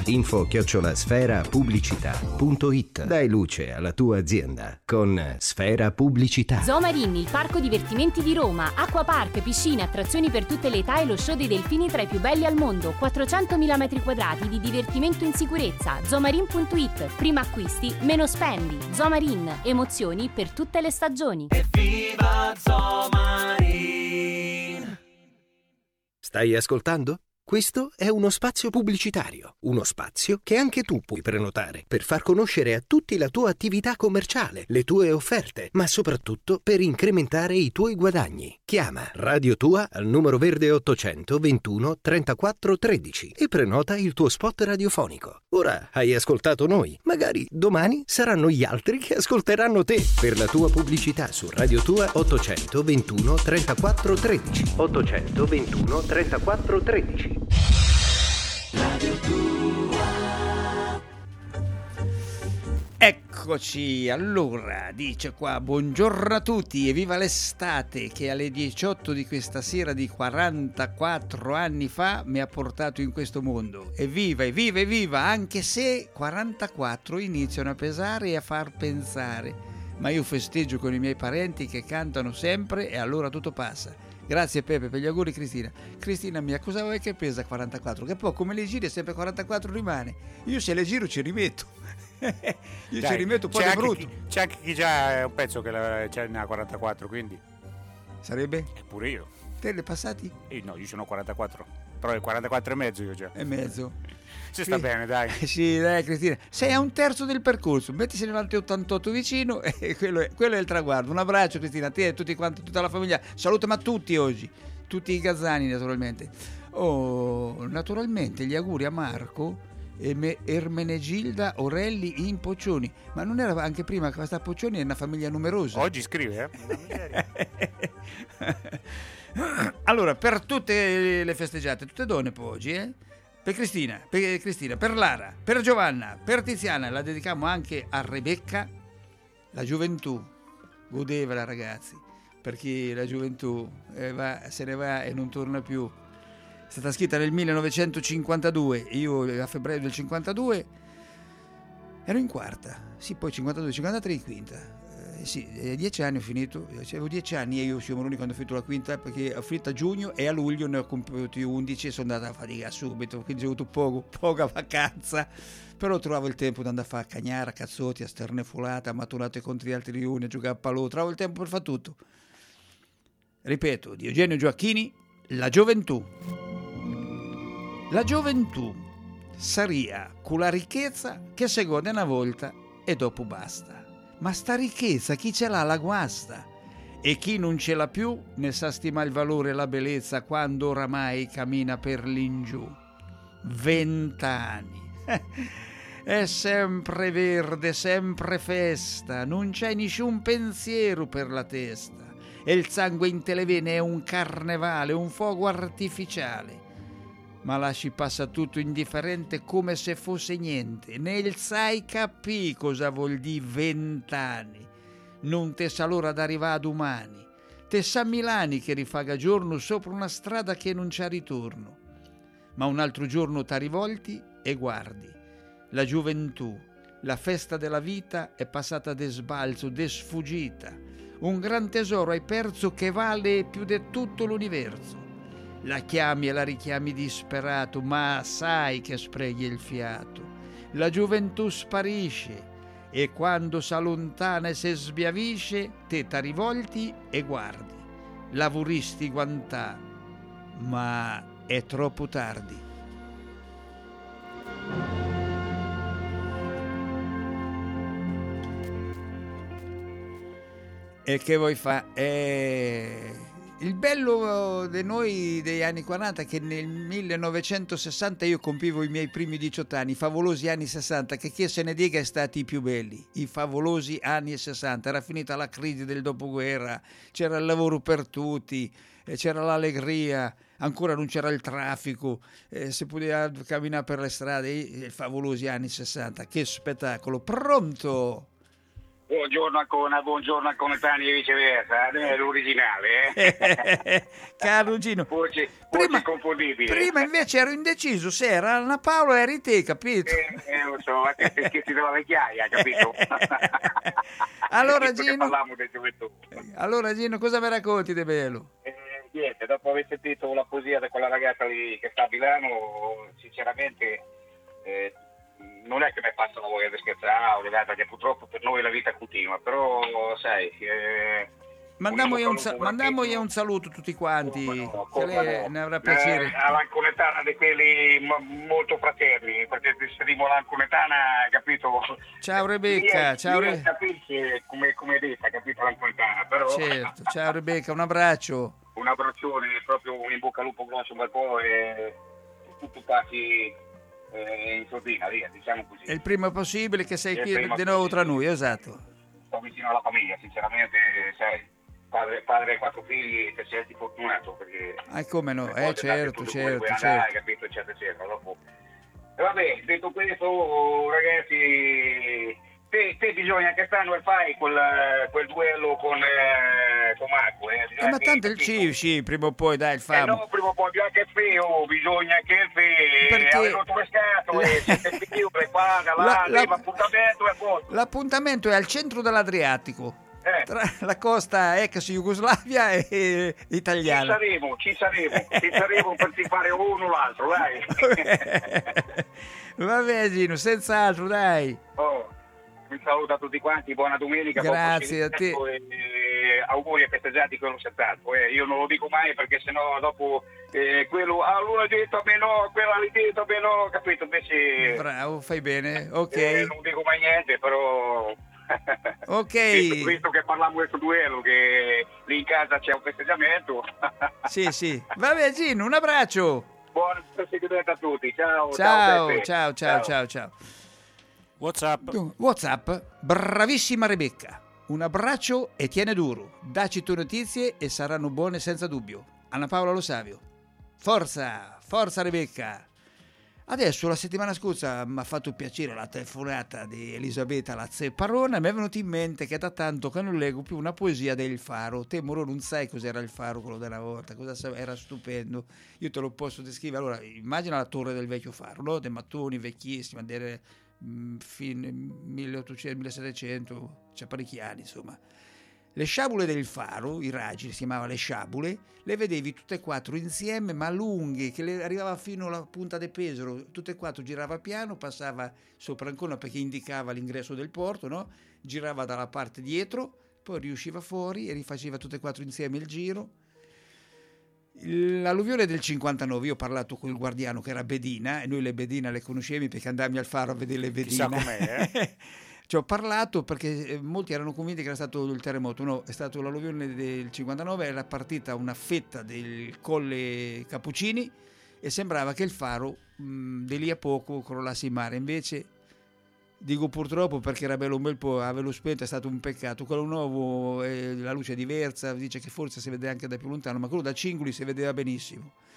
[SPEAKER 10] info@sferapubblicità.it. Dai luce alla tua azienda con Sfera Pubblicità.
[SPEAKER 11] Zomarin, il parco divertimenti di Roma, acquapark, piscine, attrazioni per tutte le età e lo show dei delfini tra i più belli al mondo. 400.000 metri quadrati di divertimento in sicurezza. Zomarin.it. Prima acquisti, meno spendi. Zomarin, emozioni per tutte le stagioni.
[SPEAKER 8] Evviva Zomarin!
[SPEAKER 10] Stai ascoltando? Questo è uno spazio pubblicitario, uno spazio che anche tu puoi prenotare per far conoscere a tutti la tua attività commerciale, le tue offerte, ma soprattutto per incrementare i tuoi guadagni. Chiama Radio Tua al numero verde 800 21 34 13 e prenota il tuo spot radiofonico. Ora hai ascoltato noi, magari domani saranno gli altri che ascolteranno te. Per la tua pubblicità su Radio Tua 800 21 34 13. 800 21 34 13.
[SPEAKER 8] Radio Tua.
[SPEAKER 2] Eccoci, allora, dice qua, buongiorno a tutti e viva l'estate che alle 18 di questa sera di 44 anni fa mi ha portato in questo mondo. Evviva, evviva, evviva, anche se 44 iniziano a pesare e a far pensare. Ma io festeggio con i miei parenti che cantano sempre e allora tutto passa. Grazie Pepe per gli auguri Cristina. Cristina mia, cosa vuoi che pesa 44? Che poi come le giri sempre 44 rimane. Io se le giro ci rimetto. Io ci rimetto un po' di brutto.
[SPEAKER 3] C'è anche chi già è un pezzo che c'è ne ha 44, quindi.
[SPEAKER 2] Sarebbe?
[SPEAKER 3] Pure io.
[SPEAKER 2] Te le passati?
[SPEAKER 3] No, io sono 44. Però è 44 e mezzo io già.
[SPEAKER 2] E mezzo.
[SPEAKER 3] Si sta bene, dai.
[SPEAKER 2] Sì, dai Cristina. Sei a un terzo del percorso. Mettisi nell'altro 88 vicino e quello è il traguardo. Un abbraccio Cristina, a te e tutti quanti, tutta la famiglia. Salutami a tutti oggi. Tutti i gazzani naturalmente. Oh, naturalmente gli auguri a Marco Ermenegilda Orelli in Poccioni. Ma non era anche prima che questa Poccioni è una famiglia numerosa?
[SPEAKER 3] Oggi scrive,
[SPEAKER 2] Allora, per tutte le festeggiate, tutte donne poi oggi, per Cristina, per Lara, per Giovanna, per Tiziana, la dedichiamo anche a Rebecca, la gioventù, godevela ragazzi, perché la gioventù se ne va e non torna più. È stata scritta nel 1952, io a febbraio del 52 ero in quarta, sì, poi 52, 53 in quinta. Sì, 10 anni ho finito, avevo 10 anni e io sono l'unico quando ho finito la quinta perché ho finito a giugno e a luglio ne ho compiuti 11 e sono andato a fatica subito, quindi ho avuto poca vacanza, però trovavo il tempo di andare a fare a cagnara, a cazzotti, a sternefolata, a maturate contro gli altri riuni, a giocare a palò, trovo il tempo per fare tutto. Ripeto, di Eugenio Gioacchini, La gioventù. La gioventù saria con la ricchezza che si gode una volta e dopo basta. Ma sta ricchezza chi ce l'ha la guasta e chi non ce l'ha più ne sa stima il valore e la bellezza quando oramai cammina per l'ingiù. 20 anni. È sempre verde, sempre festa, non c'è nessun pensiero per la testa e il sangue in te le vene è un carnevale, un fuoco artificiale. ma lasci passa tutto indifferente come se fosse niente. Nel sai capì cosa vuol dire 20 anni. Non te sa l'ora d'arrivare a domani. Te sa Milani che rifaga giorno sopra una strada che non c'ha ritorno. Ma un altro giorno t'ha rivolti e guardi. La gioventù, la festa della vita è passata de sbalzo, de sfuggita. Un gran tesoro hai perso che vale più di tutto l'universo. La chiami e la richiami disperato, ma sai che sprechi il fiato. La gioventù sparisce e quando s'allontana e se sbiavisce, te t'ha rivolti e guardi. La vorristi guantà, ma è troppo tardi. E che vuoi fa? Il bello di noi degli anni 40 è che nel 1960 io compivo i miei primi 18 anni, i favolosi anni 60, che chi se ne dica è stati i più belli, i favolosi anni 60. Era finita la crisi del dopoguerra, c'era il lavoro per tutti, c'era l'allegria, ancora non c'era il traffico, si poteva camminare per le strade, i favolosi anni 60. Che spettacolo! Pronto?
[SPEAKER 12] Buongiorno Ancona Tani e viceversa, è l'originale,
[SPEAKER 2] Caro Gino,
[SPEAKER 12] voce confondibile.
[SPEAKER 2] Prima invece ero indeciso se era Anna Paola o eri te, capito?
[SPEAKER 12] Lo so, a te scherzi della vecchiaia, capito?
[SPEAKER 2] Allora Gino, cosa mi racconti di bello?
[SPEAKER 12] Niente, dopo aver sentito la poesia di quella ragazza lì che sta a Milano, sinceramente non è che mi passa la voglia di scherzare, perché purtroppo per noi la vita continua, però sai...
[SPEAKER 2] Mandiamogli un saluto tutti quanti, che lei ne avrà piacere.
[SPEAKER 12] All'anconetana di quelli molto fraterni, perché se dico l'anconetana, capito?
[SPEAKER 2] Ciao Rebecca,
[SPEAKER 12] capisci come è detta, capito l'anconetana, però...
[SPEAKER 2] Certo, ciao Rebecca, un abbraccio.
[SPEAKER 12] Un abbraccione, proprio un in bocca al lupo grosso un bel po' e tutto passi... in sordina, via, diciamo così.
[SPEAKER 2] È il prima possibile che sei qui di nuovo tra noi, esatto.
[SPEAKER 12] Sto vicino alla famiglia, sinceramente, sai, padre e 4 figli, ti senti fortunato perché...
[SPEAKER 2] come no, certo.
[SPEAKER 12] Hai capito, eccetera. Dopo. E vabbè, detto questo, ragazzi, te bisogna che stanno e fai quel duello con Marco.
[SPEAKER 2] Ma tanto il sì, prima o poi dai il famo.
[SPEAKER 12] No, prima o poi bisogna che il
[SPEAKER 2] perché
[SPEAKER 12] aveva pescato e siete più l'appuntamento è a posto.
[SPEAKER 2] L'appuntamento è al centro dell'Adriatico. Tra la costa ex Jugoslavia e italiana.
[SPEAKER 12] Ci saremo per ti fare uno o l'altro, dai.
[SPEAKER 2] Vabbè Gino, senz'altro, dai.
[SPEAKER 12] Un saluto a tutti quanti, buona domenica.
[SPEAKER 2] Grazie a te.
[SPEAKER 12] Auguri a festeggiati quello 70. Io non lo dico mai perché sennò dopo quello lui ha detto a me no, quello ha detto a me no, capito? Invece
[SPEAKER 2] bravo, fai bene, ok.
[SPEAKER 12] Non dico mai niente, però
[SPEAKER 2] ok.
[SPEAKER 12] Visto che parliamo di questo duello, che lì in casa c'è un festeggiamento.
[SPEAKER 2] sì. Vabbè Gino, un abbraccio.
[SPEAKER 12] Buon festeggiamento a tutti. Ciao.
[SPEAKER 2] Ciao. WhatsApp, bravissima Rebecca. Un abbraccio e tiene duro. Dacci tue notizie e saranno buone senza dubbio. Anna Paola Lo Savio. Forza Rebecca. Adesso la settimana scorsa mi ha fatto piacere la telefonata di Elisabetta Lazzeparona e mi è venuto in mente che da tanto che non leggo più una poesia del Faro. Te Moro non sai cos'era il Faro quello della volta, era stupendo. Io te lo posso descrivere. Allora, immagina la torre del vecchio Faro, no? Dei mattoni vecchissimi, fine 1800, 1700, c'è parecchi anni insomma. Le sciabule del Faro, i raggi, si chiamava le sciabule, le vedevi tutte e 4 insieme ma lunghe, che le arrivava fino alla punta del Pesaro, tutte e 4 girava piano, passava sopra Ancona perché indicava l'ingresso del porto, no? Girava dalla parte dietro, poi riusciva fuori e rifaceva tutte e 4 insieme il giro. L'alluvione del 59, io ho parlato con il guardiano che era Bedina e noi le Bedina le conoscevi perché andavamo al Faro a vedere le Bedina.
[SPEAKER 3] Chissà com'è,
[SPEAKER 2] Ci ho parlato perché molti erano convinti che era stato il terremoto. No, è stato l'alluvione del 59, era partita una fetta del Colle Cappuccini e sembrava che il Faro di lì a poco crollasse in mare. Invece, dico purtroppo perché era bello un bel po', averlo spento è stato un peccato. Quello nuovo, la luce è diversa, dice che forse si vede anche da più lontano, ma quello da Cingoli si vedeva benissimo.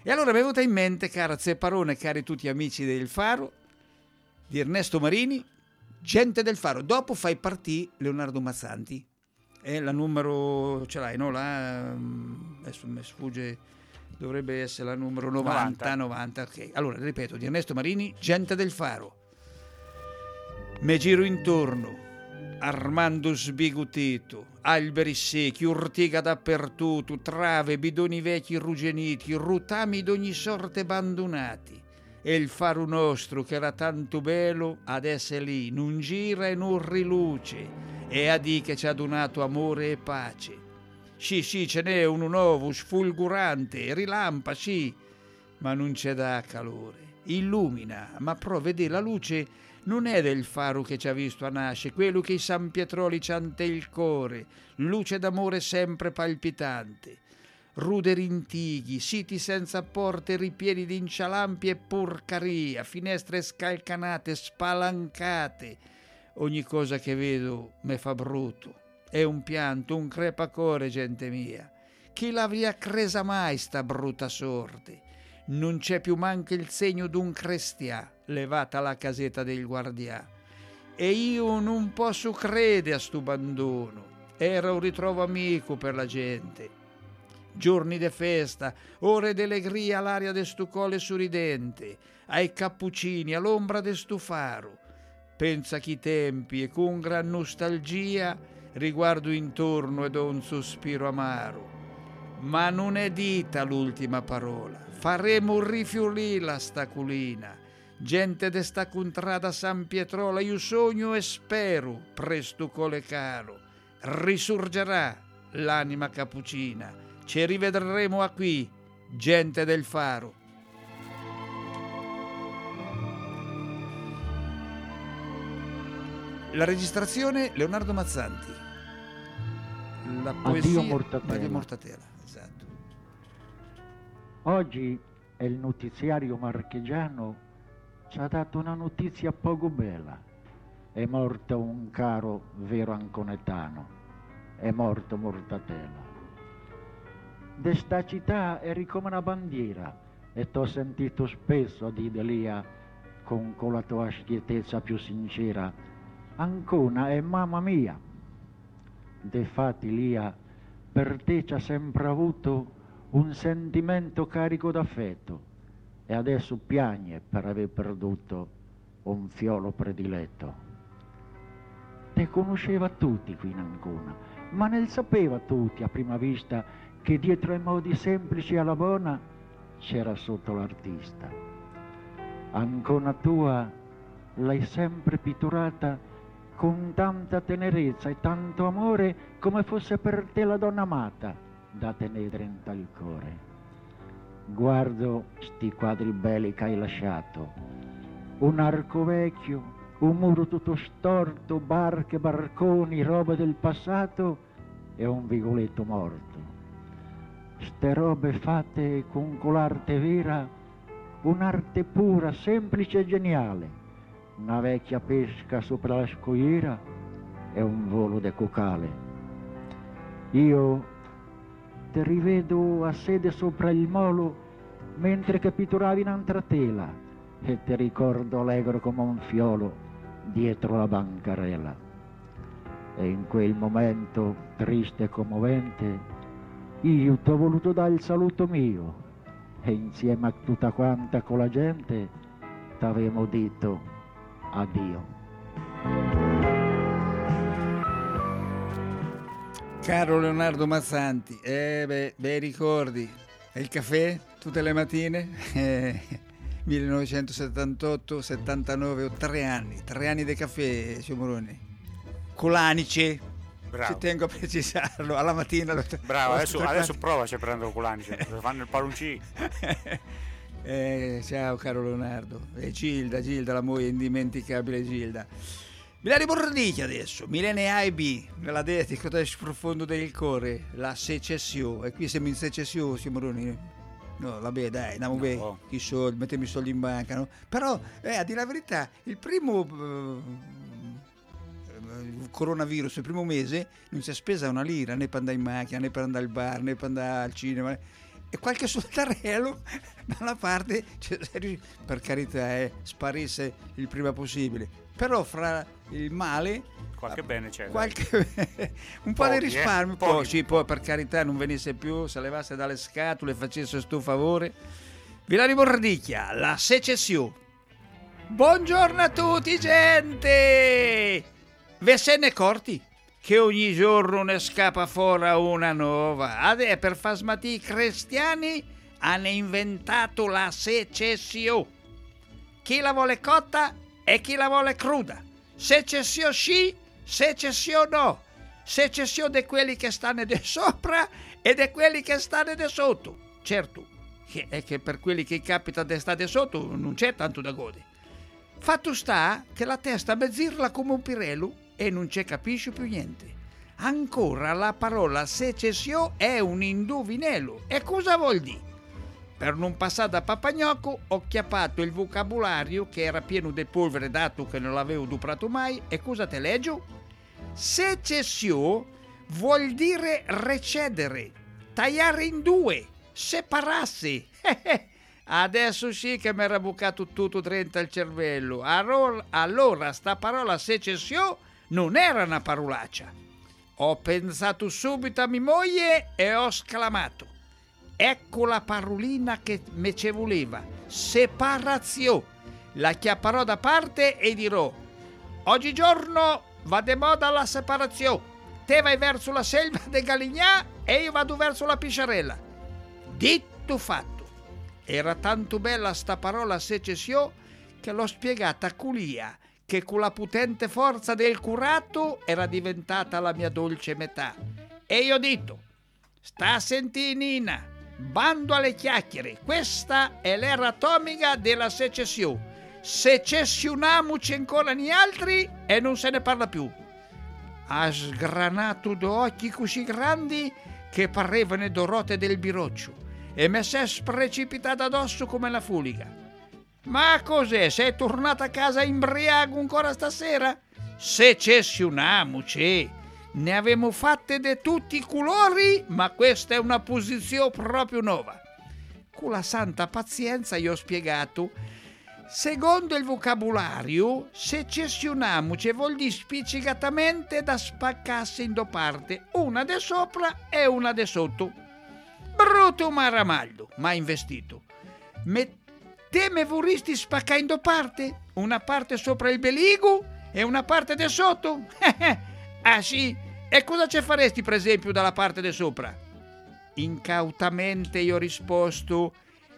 [SPEAKER 2] E allora mi è venuta in mente, cara Zepparone, cari tutti amici del Faro, di Ernesto Marini, Gente del Faro. Dopo fai partire Leonardo Mazzanti. E la numero ce l'hai, no? Adesso mi sfugge, dovrebbe essere la numero 90. Ok. Allora, ripeto, di Ernesto Marini, Gente del Faro. Me giro intorno, Armando sbigotito, alberi secchi, urtiga dappertutto, trave, bidoni vecchi rugeniti, rutami d'ogni sorte abbandonati. E il faro nostro, che era tanto bello, adesso è lì, non gira e non riluce, e a di che ci ha donato amore e pace. Sì, ce n'è uno nuovo, sfulgurante, rilampa, sì, ma non c'è da calore. Illumina, ma però vede la luce non è del faro che ci ha visto a nascere, quello che i San Pietroli c'ante il core, luce d'amore sempre palpitante. Ruderi intighi, siti senza porte ripieni di incialampi e porcaria, finestre scalcanate, spalancate. Ogni cosa che vedo me fa brutto. È un pianto, un crepacore, gente mia. Chi l'avria cresa mai sta brutta sorte? Non c'è più manche il segno d'un crestià, levata la casetta del guardià. E io non posso credere a stu abbandono. Era un ritrovo amico per la gente. Giorni de festa, ore d'allegria all'aria de stu cole sorridente, ai cappuccini, all'ombra de stu faro. Pensa chi tempi e con gran nostalgia riguardo intorno ed ho un sospiro amaro. Ma non è dita l'ultima parola, faremo rifiorire la sta culina. Gente de sta contrada San Pietrola, io sogno e spero, presto cole caro, risurgerà l'anima cappuccina. Ci rivedremo a qui, gente del Faro. La registrazione Leonardo Mazzanti. La poesia
[SPEAKER 13] Addio
[SPEAKER 2] Mortatella. Esatto.
[SPEAKER 13] Oggi il notiziario marchigiano ci ha dato una notizia poco bella. È morto un caro vero anconetano. È morto Mortatella. D'esta città eri come una bandiera e t'ho sentito spesso dire Lia con la tua schietezza più sincera: Ancona è mamma mia. Defatti Lia per te c'ha sempre avuto un sentimento carico d'affetto e adesso piagne per aver perduto un fiolo prediletto. Te conosceva tutti qui in Ancona, ma ne sapeva tutti a prima vista che dietro ai modi semplici alla buona c'era sotto l'artista. Ancona tua l'hai sempre pitturata con tanta tenerezza e tanto amore come fosse per te la donna amata da tenere dentro il cuore. Guardo sti quadri belli che hai lasciato, un arco vecchio, un muro tutto storto, barche, barconi, robe del passato e un vigoletto morto. Ste robe fatte con quell'arte vera, un'arte pura, semplice e geniale, una vecchia pesca sopra la scogliera e un volo de cocale. Io te rivedo a sede sopra il molo mentre che pitturavi in un'altra tela e ti ricordo allegro come un fiolo dietro la bancarella. E in quel momento triste e commovente io t'ho voluto dare il saluto mio e insieme a tutta quanta con la gente t'avevamo detto addio.
[SPEAKER 2] Caro Leonardo Mazzanti, bei ricordi. E il caffè tutte le mattine? 1978, 79, ho 3 anni di caffè, signor Moroni. Con l'anice.
[SPEAKER 3] Bravo.
[SPEAKER 2] Ci tengo a precisarlo, alla mattina.
[SPEAKER 3] Bravo, adesso provaci a prendere con l'anice, fanno il paluncino.
[SPEAKER 2] Ciao caro Leonardo. E Gilda, la moglie indimenticabile Gilda. Milani Bordicchia adesso, Milene AIB, nella dedica del profondo del cuore, la secessione. E qui siamo in secessione, siamo Moroni. No, vabbè, dai, andiamo bene, i soldi, mettiamo i soldi in banca, no? Però, a dire la verità, il primo coronavirus, il primo mese, non si è spesa una lira, né per andare in macchina, né per andare al bar, né per andare al cinema. e qualche soldarello dalla parte, per carità, sparisse il prima possibile, però fra il male
[SPEAKER 3] qualche bene c'è,
[SPEAKER 2] un po' di risparmio, poi per carità non venisse più, se levasse dalle scatole, facesse sto favore. Vilari Mordicchia, la secessione. Buongiorno a tutti, gente! Ve se ne accorti che ogni giorno ne scappa fuori una nuova? Adè, per far smatire i cristiani hanno inventato la secessione. Chi la vuole cotta e chi la vuole cruda. Secessione sì, secessione no. Secessione di quelli che stanno di sopra e di quelli che stanno di sotto. Certo, è che per quelli che capita di stare sotto non c'è tanto da godere. Fatto sta che la testa mezzirla come un pirello e non ci capisce più niente. Ancora la parola secessione è un indovinello. E cosa vuol dire? Per non passare da papagnocco ho chiappato il vocabolario che era pieno di polvere dato che non l'avevo duprato mai. E cosa te leggo? Secessione vuol dire recedere, tagliare in due, separarsi. Adesso sì che mi era bucato tutto dentro il cervello. Allora sta parola secessione non era una parolaccia. Ho pensato subito a mia moglie e ho esclamato: ecco la parolina che me ce voleva, separazione. La chiapparò da parte e dirò: oggigiorno va de moda la separazione. Te vai verso la selva de Galignà e io vado verso la Pisciarella. Detto fatto. Era tanto bella sta parola secessione che l'ho spiegata a Culia, che con la potente forza del curato era diventata la mia dolce metà. E io ho detto: sta a sentire Nina, bando alle chiacchiere, questa è l'era atomica della secessione. Secessioniamoci ancora gli altri e non se ne parla più. Ha sgranato due occhi così grandi che parevano dorote del biroccio e mi si è precipitata addosso come la fuliga. Ma cos'è? Sei tornata a casa imbriaco ancora stasera? Secessioniamoci. Ne avevamo fatte di tutti i colori, ma questa è una posizione proprio nuova. Con la santa pazienza gli ho spiegato: secondo il vocabolario, secessioniamoci vuol dire spiccicatamente da spaccarsi in due parti, una de sopra e una de sotto. Brutto maramaglio, ma investito. Te me vorresti spaccare in due parti? Una parte sopra il beligo e una parte de sotto? Ah sì? E cosa ci faresti per esempio dalla parte de sopra? Incautamente io ho risposto: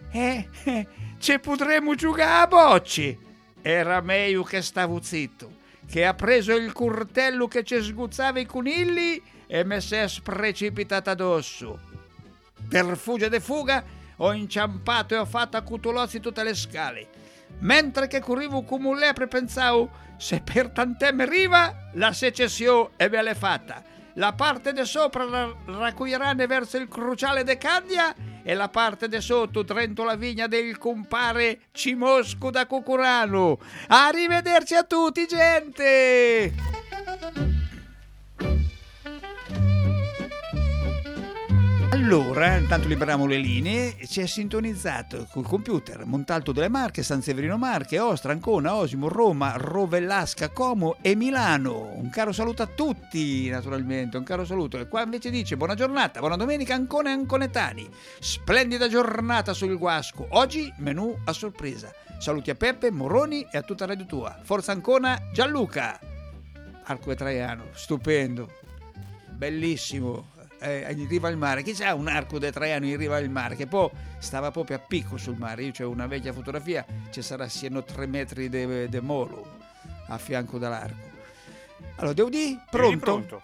[SPEAKER 2] ci potremmo giocare a bocce. Era meglio che stavo zitto, che ha preso il curtello che ci sguzzava i conigli e me si è precipitata addosso. Per fugge de fuga ho inciampato e ho fatto a cutolozzi tutte le scale. Mentre che corrivo come un lepre pensavo: se per tant'è mi arriva, la secessione è bella fatta. La parte de sopra la raccoglieranno verso il cruciale de Candia e la parte de sotto drento la vigna del compare Cimosco da Cucurano. Arrivederci a tutti, gente! Allora, intanto liberiamo le linee, ci è sintonizzato col computer Montalto delle Marche, San Severino Marche, Ostra, Ancona, Osimo, Roma, Rovellasca, Como e Milano. Un caro saluto a tutti, naturalmente, un caro saluto. E qua invece dice: buona giornata, buona domenica Ancona e Anconetani. Splendida giornata sul Guasco. Oggi menù a sorpresa. Saluti a Peppe, Moroni e a tutta Radio Tua. Forza Ancona, Gianluca. Arco e Traiano, stupendo, bellissimo. In riva al mare, chi c'ha un arco de Traiano in riva al mare, che poi stava proprio a picco sul mare. Io c'ho una vecchia fotografia, ci sarà siano 3 metri di molo a fianco dell'arco. Allora devo dire pronto?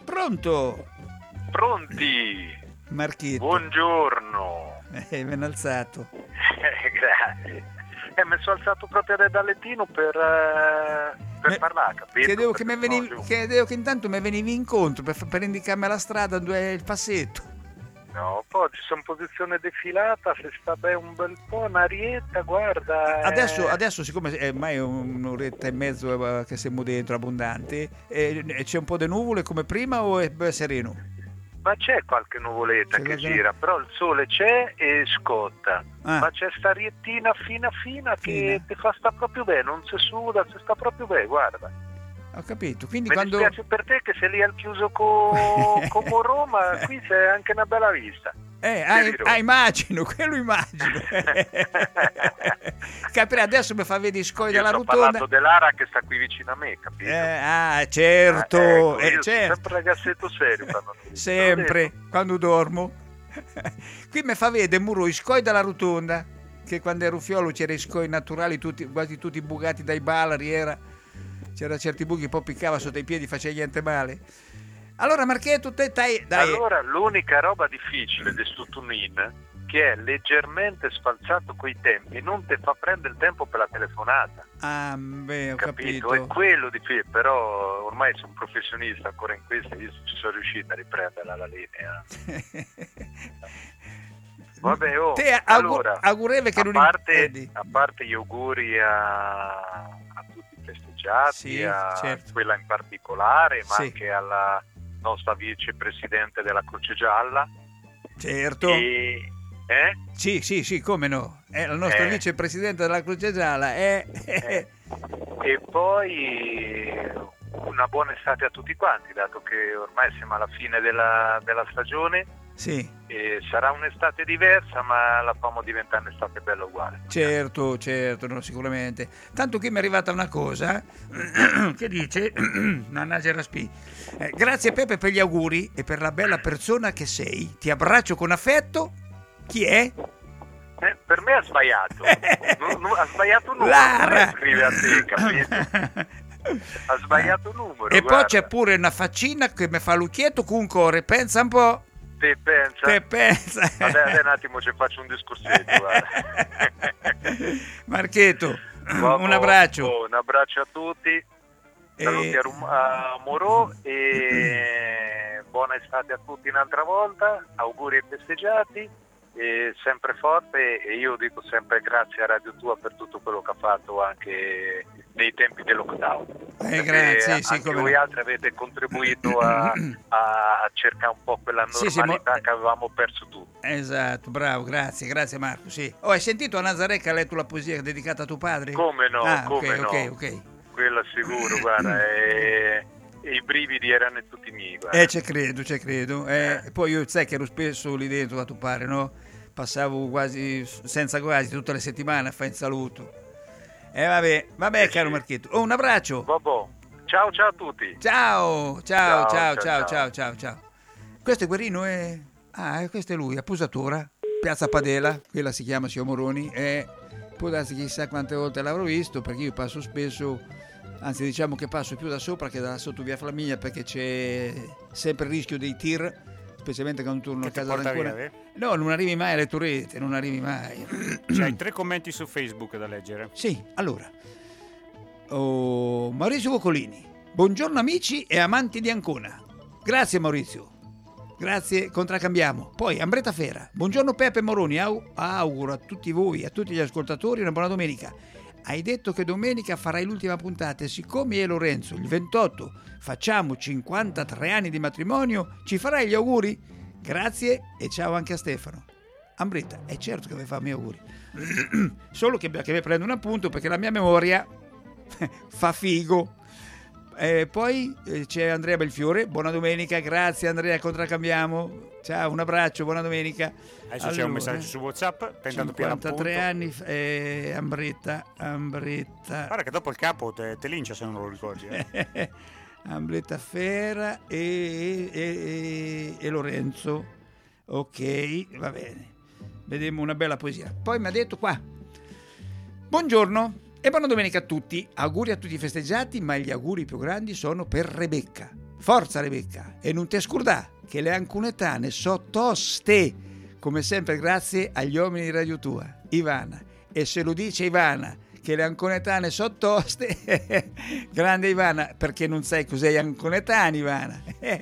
[SPEAKER 2] Pronti Marchito, buongiorno. Ben alzato.
[SPEAKER 14] Grazie. Mi sono alzato proprio dal lettino per parlare, capito?
[SPEAKER 2] Credevo che intanto mi venivi incontro per indicarmi la strada dove è il passetto.
[SPEAKER 14] No, poi ci sono in posizione defilata, se sta bene un bel po', un'arietta, guarda.
[SPEAKER 2] Adesso siccome è ormai un'oretta e mezzo che siamo dentro, abbondante, c'è un po' di nuvole come prima o è sereno?
[SPEAKER 14] Ma c'è qualche nuvoletta
[SPEAKER 2] C'è
[SPEAKER 14] che
[SPEAKER 2] qualche-
[SPEAKER 14] gira, però il sole c'è e scotta.
[SPEAKER 2] Ah.
[SPEAKER 14] Ma c'è sta riettina fina che ti fa sta proprio bene, non si suda, si sta proprio bene, guarda.
[SPEAKER 2] Ho capito. Quindi
[SPEAKER 14] Mi
[SPEAKER 2] quando...
[SPEAKER 14] dispiace per te che sei lì al chiuso con Morò, ma qui c'è anche una bella vista.
[SPEAKER 2] immagino, quello immagino. Capire, adesso mi fa vedere i scogli
[SPEAKER 14] Io
[SPEAKER 2] della
[SPEAKER 14] ho
[SPEAKER 2] rotonda.
[SPEAKER 14] parlato dell'Ara che sta qui vicino a me, capito?
[SPEAKER 2] Certo,
[SPEAKER 14] ecco, io sono
[SPEAKER 2] certo.
[SPEAKER 14] sempre ragazzetto serio quando
[SPEAKER 2] Sempre, quando dormo. Qui mi fa vedere muro i scogli della rotonda, che quando ero fiolo c'era i scogli naturali, quasi tutti bucati dai balari, c'era certi buchi, poi piccava sotto i piedi, faceva niente male. Allora Marchetto, dai.
[SPEAKER 14] Allora, l'unica roba difficile di sto tunin che è leggermente sfalsato coi tempi, non ti fa prendere il tempo per la telefonata.
[SPEAKER 2] Ah, beh, ho
[SPEAKER 14] capito?
[SPEAKER 2] capito.
[SPEAKER 14] È quello difficile, però ormai sono professionista ancora in questo, io ci sono riuscito a riprenderla la linea. Vabbè,
[SPEAKER 2] Te
[SPEAKER 14] allora,
[SPEAKER 2] augureve che
[SPEAKER 14] a
[SPEAKER 2] non
[SPEAKER 14] parte gli auguri a tutti i festeggiati,
[SPEAKER 2] Sì,
[SPEAKER 14] a
[SPEAKER 2] certo.
[SPEAKER 14] quella in particolare, ma
[SPEAKER 2] Sì.
[SPEAKER 14] anche alla nostra vicepresidente della Croce Gialla.
[SPEAKER 2] Certo. Sì, come no? È la nostra vicepresidente della Croce Gialla.
[SPEAKER 14] E poi una buona estate a tutti quanti, dato che ormai siamo alla fine della stagione.
[SPEAKER 2] Sì.
[SPEAKER 14] E sarà un'estate diversa, ma la famo diventare un'estate bella uguale.
[SPEAKER 2] Certo, no, sicuramente. Tanto qui mi è arrivata una cosa che dice Mannaggia Raspì. Grazie Peppe per gli auguri e per la bella persona che sei. Ti abbraccio con affetto. Chi è?
[SPEAKER 14] Per me ha sbagliato. Ha sbagliato un numero.
[SPEAKER 2] Lara.
[SPEAKER 14] Non scrive a te, capito? Ha sbagliato il numero.
[SPEAKER 2] E
[SPEAKER 14] guarda.
[SPEAKER 2] poi c'è pure una faccina che mi fa l'ucchietto con un cuore. Pensa un po'.
[SPEAKER 14] Te pensa? Vabbè, un attimo ci faccio un discorsetto, guarda.
[SPEAKER 2] Marchetto, un abbraccio.
[SPEAKER 14] Un abbraccio a tutti. Saluti a Morò e buona estate a tutti un'altra volta. Auguri ai festeggiati. E sempre forte, e io dico sempre grazie a Radio Tua per tutto quello che ha fatto anche nei tempi del lockdown.
[SPEAKER 2] Grazie, sì,
[SPEAKER 14] anche
[SPEAKER 2] come
[SPEAKER 14] voi
[SPEAKER 2] no.
[SPEAKER 14] altri avete contribuito a cercare un po' quella normalità che avevamo perso tutti.
[SPEAKER 2] Esatto, bravo, grazie Marco. Sì. Hai sentito a Nazaré che ha letto la poesia dedicata a tuo padre?
[SPEAKER 14] Come no, come no.
[SPEAKER 2] Ok.
[SPEAKER 14] Quello sicuro, guarda, e i brividi erano tutti miei, guarda.
[SPEAKER 2] Ci credo. Poi io sai che ero spesso lì dentro da tuo padre, no? Passavo quasi tutte le settimane a fare il saluto. Vabbè, caro Marchetto. Un abbraccio.
[SPEAKER 14] Vabbè. Ciao a tutti.
[SPEAKER 2] Ciao. Questo è Guerrino questo è lui, a Pusatura, Piazza Padela, quella si chiama Sio Moroni, e può darsi chissà quante volte l'avrò visto, perché io passo spesso, anzi diciamo che passo più da sopra che da sotto via Flaminia, perché c'è sempre il rischio dei tir, specialmente quando torno a casa d'Ancona. No, non arrivi mai alle torrette, non arrivi mai.
[SPEAKER 3] C'hai 3 commenti su Facebook da leggere.
[SPEAKER 2] Sì, allora. Maurizio Voccolini. Buongiorno amici e amanti di Ancona. Grazie Maurizio. Grazie, contraccambiamo. Poi Ambretta Fera. Buongiorno Peppe Moroni. Auguro a tutti voi, a tutti gli ascoltatori una buona domenica. Hai detto che domenica farai l'ultima puntata e siccome è Lorenzo il 28 facciamo 53 anni di matrimonio, ci farai gli auguri? Grazie e ciao anche a Stefano. Ambretta, è certo che vi fa i miei auguri. Solo che mi prendo un appunto perché la mia memoria fa figo. Poi c'è Andrea Belfiore, buona domenica, grazie Andrea, contraccambiamo. Ciao, un abbraccio, buona domenica.
[SPEAKER 3] Adesso c'è un messaggio su WhatsApp,
[SPEAKER 2] 53 anni, Ambretta.
[SPEAKER 3] Guarda che dopo il capo te lincia se non lo ricordi.
[SPEAKER 2] Ambretta Fera e Lorenzo. Ok, va bene. Vediamo una bella poesia. Poi mi ha detto qua. Buongiorno e buona domenica a tutti. Auguri a tutti i festeggiati, ma gli auguri più grandi sono per Rebecca. Forza Rebecca, e non te scordà che le anconetane so toste. Come sempre grazie agli uomini di Radio Tua, Ivana. E se lo dice Ivana che le anconetane so toste, grande Ivana, perché non sai cos'è anconetani, Ivana.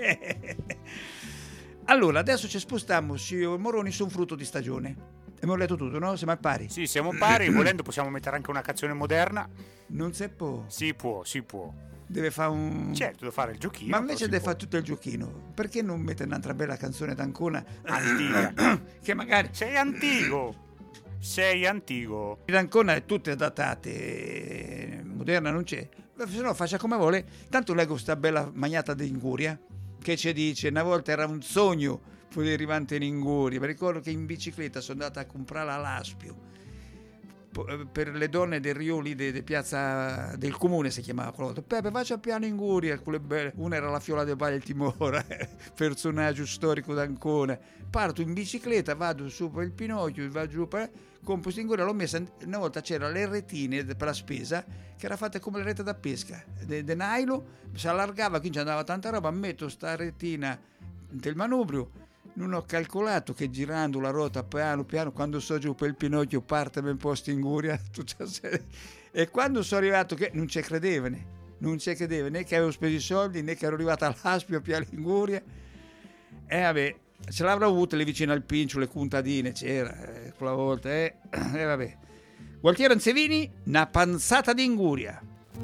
[SPEAKER 2] Allora, adesso ci spostiamo, io e Moroni, su un frutto di stagione. Abbiamo letto tutto, no? Siamo al pari.
[SPEAKER 3] Sì, siamo pari, volendo possiamo mettere anche una canzone moderna.
[SPEAKER 2] Non si può.
[SPEAKER 3] Si può.
[SPEAKER 2] deve fare un...
[SPEAKER 3] Certo, deve fare il giochino.
[SPEAKER 2] Ma invece deve fare tutto il giochino. Perché non mette un'altra bella canzone d'Ancona
[SPEAKER 3] antica?
[SPEAKER 2] Che magari...
[SPEAKER 3] Sei antico.
[SPEAKER 2] D'Ancona è tutte datate, moderna non c'è. Se no faccia come vuole. Tanto leggo sta bella magnata di Inguria che ci dice: una volta era un sogno poter arrivare in Inguria. Mi ricordo che in bicicletta sono andata a comprare all'Aspio per le donne del Rioli di piazza del comune, si chiamava quello. Pepe, faccia piano Inguria, quelle belle. Una era la Fiola de Baltimora, personaggio storico d'Ancona. Parto in bicicletta, vado su per il Pinocchio, vado giù per... compro Inguria, l'ho messa. Una volta c'era le retine per la spesa che era fatta come le rete da pesca de nylon, si allargava, quindi andava tanta roba. Metto sta retina del manubrio. Non ho calcolato che girando la ruota piano piano, quando so giù per il Pinocchio, parte ben posto in Inguria. E quando sono arrivato, che non ci credeva né che avevo speso i soldi, né che ero arrivato all'Aspio, piano Inguria. E vabbè, ce l'avrò avuto lì vicino al Pincio, le contadine c'era quella volta. Vabbè. Gualtiero Ansevini, una panzata di Inguria.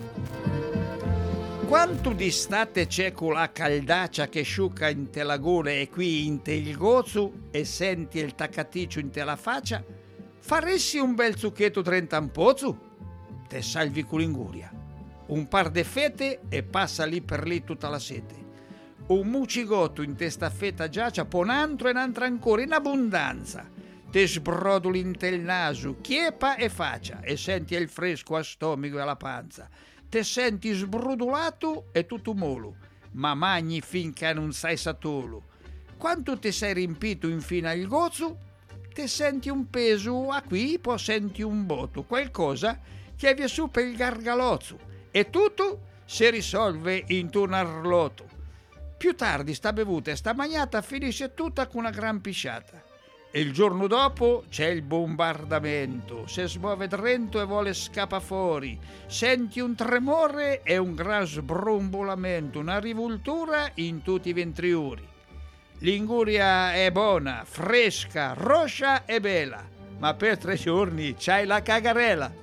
[SPEAKER 2] Quanto d'estate c'è con la caldaccia che sciucca in te la gola e qui in te il gozzo e senti il taccaticcio in te la faccia, faresti un bel zucchetto 30 in pozzo? Te salvi con l'Inguria. Un par de fette e passa lì per lì tutta la sete. Un mucigotto in te staffetta giaccia, poi un altro e un'altra ancora in abbondanza. Te sbrodoli in te il naso, chiepa e faccia e senti il fresco a stomaco e alla panza. Te senti sbrudolato e tutto molo, ma magni finché non sai satolo. Quando ti sei riempito infine al gozzo, te senti un peso a qui, poi senti un botto, qualcosa che via su per il gargalozzo e tutto si risolve in un arlotto. Più tardi sta bevuta e sta magnata finisce tutta con una gran pisciata. E il giorno dopo c'è il bombardamento, se smuove Trento e vuole scappa fuori, senti un tremore e un gran sbrombolamento, una rivoltura in tutti i ventriuri. L'Inguria è buona, fresca, rossa e bella, ma per 3 giorni c'hai la cagarella.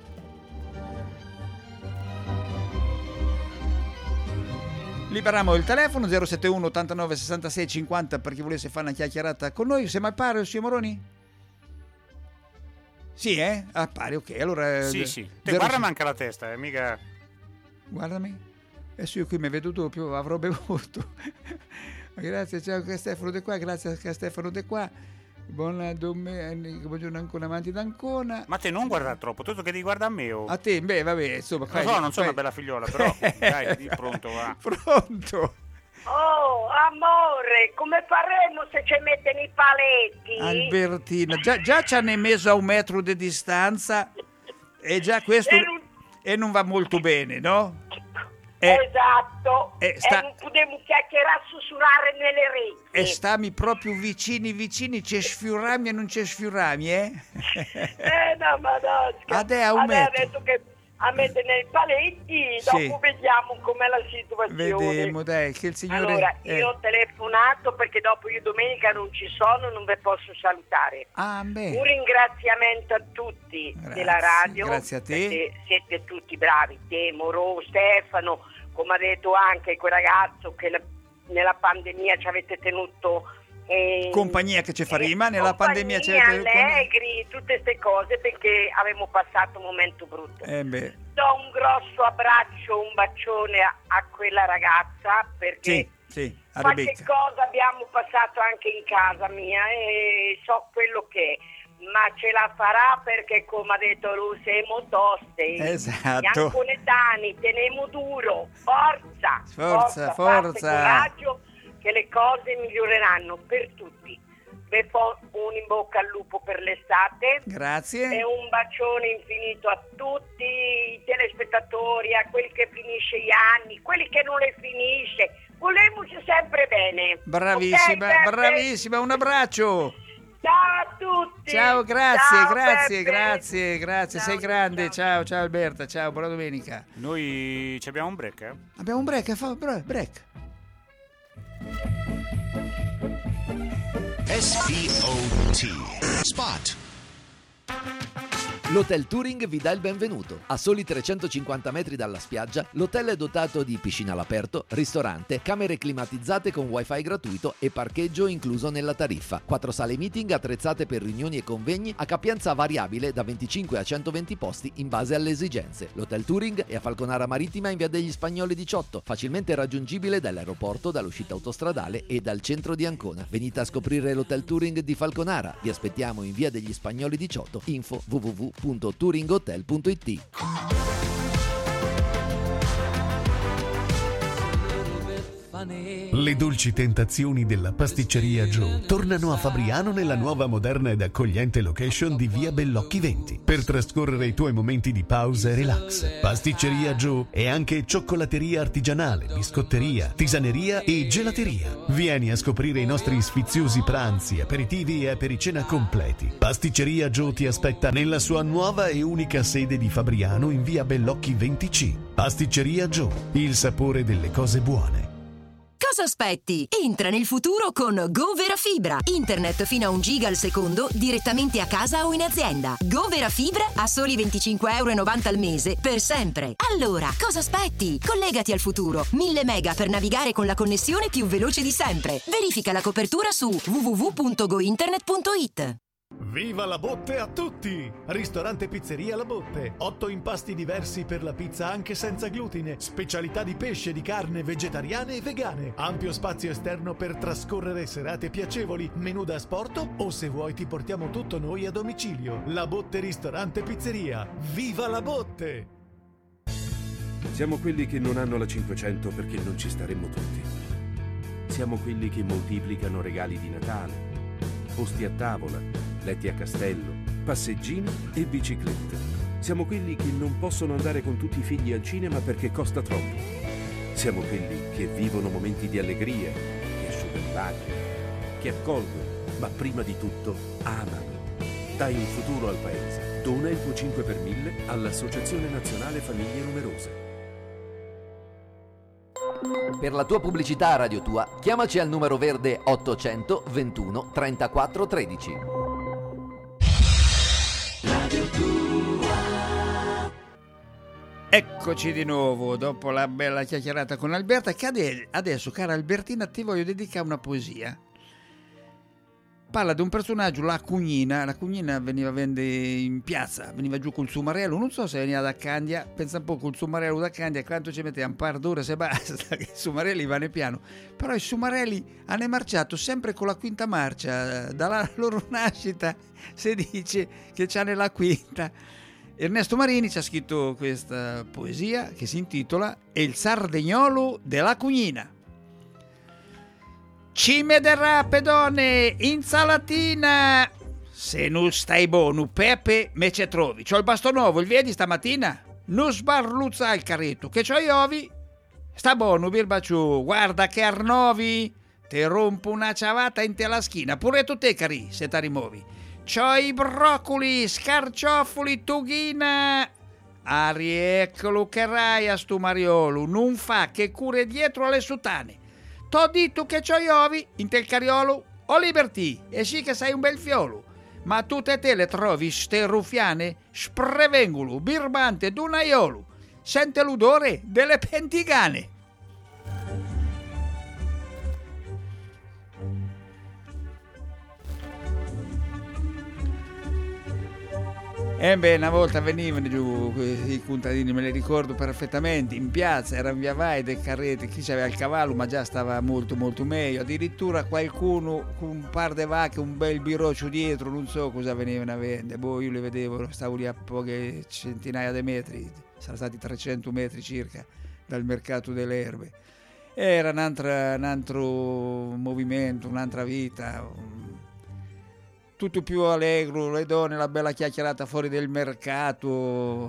[SPEAKER 2] Liberiamo il telefono 071 89 66 50 per chi volesse fare una chiacchierata con noi. Se mai pare, signor Moroni? Sì, pare, ok. Allora,
[SPEAKER 3] sì. Te guardami anche la testa, mica...
[SPEAKER 2] Guardami. Adesso io qui mi vedo doppio, avrò bevuto. Grazie, ciao Stefano De qua, grazie a Stefano De qua. Buona domenica, buongiorno ancora amanti d'Ancona.
[SPEAKER 3] Ma te non guarda troppo, tutto che ti guarda a me. Oh.
[SPEAKER 2] A te, beh, vabbè, insomma.
[SPEAKER 3] Non sono una bella figliola, però dai, di pronto va.
[SPEAKER 2] Pronto.
[SPEAKER 15] Oh, amore, come faremo se ci mettono i paletti?
[SPEAKER 2] Albertina, già ci hanno messo a 1 metro di distanza e già questo e non va molto bene, no?
[SPEAKER 15] Esatto, e non potremo chiacchierare, sussurrare nelle reti.
[SPEAKER 2] E stammi proprio vicini, ci sfiorami e non ci sfiorami,
[SPEAKER 15] no, ma no, adesso che a mettere nei paletti, dopo vediamo com'è la situazione.
[SPEAKER 2] Vediamo, dai, che il signore...
[SPEAKER 15] Allora, io ho telefonato perché dopo io domenica non ci sono, non vi posso salutare.
[SPEAKER 2] Beh.
[SPEAKER 15] Un ringraziamento a tutti della radio.
[SPEAKER 2] Grazie a te.
[SPEAKER 15] Siete tutti bravi, te, Moro, Stefano, come ha detto anche quel ragazzo che nella pandemia ci avete tenuto...
[SPEAKER 2] compagnia che ci fa rima nella pandemia
[SPEAKER 15] allegri, tutte queste cose, perché avevamo passato un momento brutto. Do un grosso abbraccio, un bacione a quella ragazza, perché qualche cosa abbiamo passato anche in casa mia e so quello che è, ma ce la farà perché, come ha detto lui, siamo toste.
[SPEAKER 2] Esatto.
[SPEAKER 15] Gli anconetani teniamo duro, forza, coraggio, che le cose miglioreranno per tutti. Un in bocca al lupo per l'estate.
[SPEAKER 2] Grazie.
[SPEAKER 15] E un bacione infinito a tutti i telespettatori, a quelli che finisce gli anni, quelli che non le finisce. Volemoci sempre bene.
[SPEAKER 2] Bravissima,
[SPEAKER 15] okay,
[SPEAKER 2] bravissima, un abbraccio.
[SPEAKER 15] Ciao a tutti.
[SPEAKER 2] Ciao, grazie,
[SPEAKER 15] ciao,
[SPEAKER 2] grazie, sei grande. Ciao Alberta, ciao, buona domenica.
[SPEAKER 3] Noi abbiamo un break,
[SPEAKER 2] Abbiamo un break, break.
[SPEAKER 16] SPOT Spot.
[SPEAKER 7] L'Hotel Touring vi dà il benvenuto. A soli 350 metri dalla spiaggia, l'hotel è dotato di piscina all'aperto, ristorante, camere climatizzate con wifi gratuito e parcheggio incluso nella tariffa. 4 sale meeting attrezzate per riunioni e convegni a capienza variabile da 25 a 120 posti in base alle esigenze. L'Hotel Touring è a Falconara Marittima in via degli Spagnoli 18, facilmente raggiungibile dall'aeroporto, dall'uscita autostradale e dal centro di Ancona. Venite a scoprire l'Hotel Touring di Falconara. Vi aspettiamo in via degli Spagnoli 18. Info www.touringhotel.it.
[SPEAKER 16] Le dolci tentazioni della pasticceria Joe tornano a Fabriano nella nuova, moderna ed accogliente location di via Bellocchi 20 per trascorrere i tuoi momenti di pausa e relax. Pasticceria Joe è anche cioccolateria artigianale, biscotteria, tisaneria e gelateria. Vieni a scoprire i nostri sfiziosi pranzi, aperitivi e apericena completi. Pasticceria Joe ti aspetta nella sua nuova e unica sede di Fabriano in via Bellocchi 20C. Pasticceria Joe, il sapore delle cose buone.
[SPEAKER 9] Cosa aspetti? Entra nel futuro con Go Vera Fibra. Internet fino a 1 giga al secondo direttamente a casa o in azienda. Go Vera Fibra a soli €25,90 al mese per sempre. Allora, cosa aspetti? Collegati al futuro. 1000 mega per navigare con la connessione più veloce di sempre. Verifica la copertura su www.gointernet.it.
[SPEAKER 16] Viva la botte a tutti! Ristorante Pizzeria La Botte. 8 impasti diversi per la pizza anche senza glutine. Specialità di pesce e di carne vegetariane e vegane. Ampio spazio esterno per trascorrere serate piacevoli. Menù da asporto o se vuoi ti portiamo tutto noi a domicilio. La Botte Ristorante Pizzeria. Viva la botte!
[SPEAKER 17] Siamo quelli che non hanno la 500 perché non ci staremmo tutti. Siamo quelli che moltiplicano regali di Natale, posti a tavola, letti a castello, passeggini e biciclette. Siamo quelli che non possono andare con tutti i figli al cinema perché costa troppo. Siamo quelli che vivono momenti di allegria, che asciugano lacrime, che accolgono, ma prima di tutto amano. Dai un futuro al paese. Dona il tuo 5 per 1000 all'Associazione Nazionale Famiglie Numerose.
[SPEAKER 7] Per la tua pubblicità a Radio Tua, chiamaci al numero verde 800 21 34 13.
[SPEAKER 2] Eccoci di nuovo dopo la bella chiacchierata con Alberta, che adesso, cara Albertina, ti voglio dedicare una poesia. Parla di un personaggio, la cugnina veniva a vendere in piazza, veniva giù col suo marello, non so se veniva da Candia, pensa un po' col suo marello da Candia, quanto ci metteva, un par d'ore se basta, che i sumarelli vanno piano, però i sumarelli hanno marciato sempre con la quinta marcia, dalla loro nascita si dice che c'ha nella quinta. Ernesto Marini ci ha scritto questa poesia che si intitola Il sardegnolo della cugnina. Cime del rapedone, insalatina. Se non stai buono, Pepe, me ce trovi. C'ho il bastonovo, il vedi stamattina? Non sbarluzza il carretto, che c'ho gli ovi. Sta buono, Birbacciù, guarda che arnovi. Te rompo una ciavata in te la schina, pure tu te, cari, se ti rimuovi. C'ho i broccoli, scarciofoli, tughina. Eccolo che raia stu Mariolo, non fa che cure dietro alle sutane. T'ho detto che c'ho gli ovi in te il cariolo, o libertì, e sì che sei un bel fiolo. Ma tutte te le trovi ste ruffiane, sprevengulo, birbante d'unaiolo. Sente l'odore delle pentigane. Una volta venivano giù i contadini, me li ricordo perfettamente, in piazza, erano via vai dei carretti, chi c'aveva il cavallo ma già stava molto molto meglio, addirittura qualcuno con un par di vacche, un bel biroccio dietro, non so cosa venivano a vendere, io li vedevo, stavo lì a poche centinaia di metri, saranno stati 300 metri circa dal mercato delle erbe, era un altro movimento, un'altra vita, tutto più allegro, le donne, la bella chiacchierata fuori del mercato,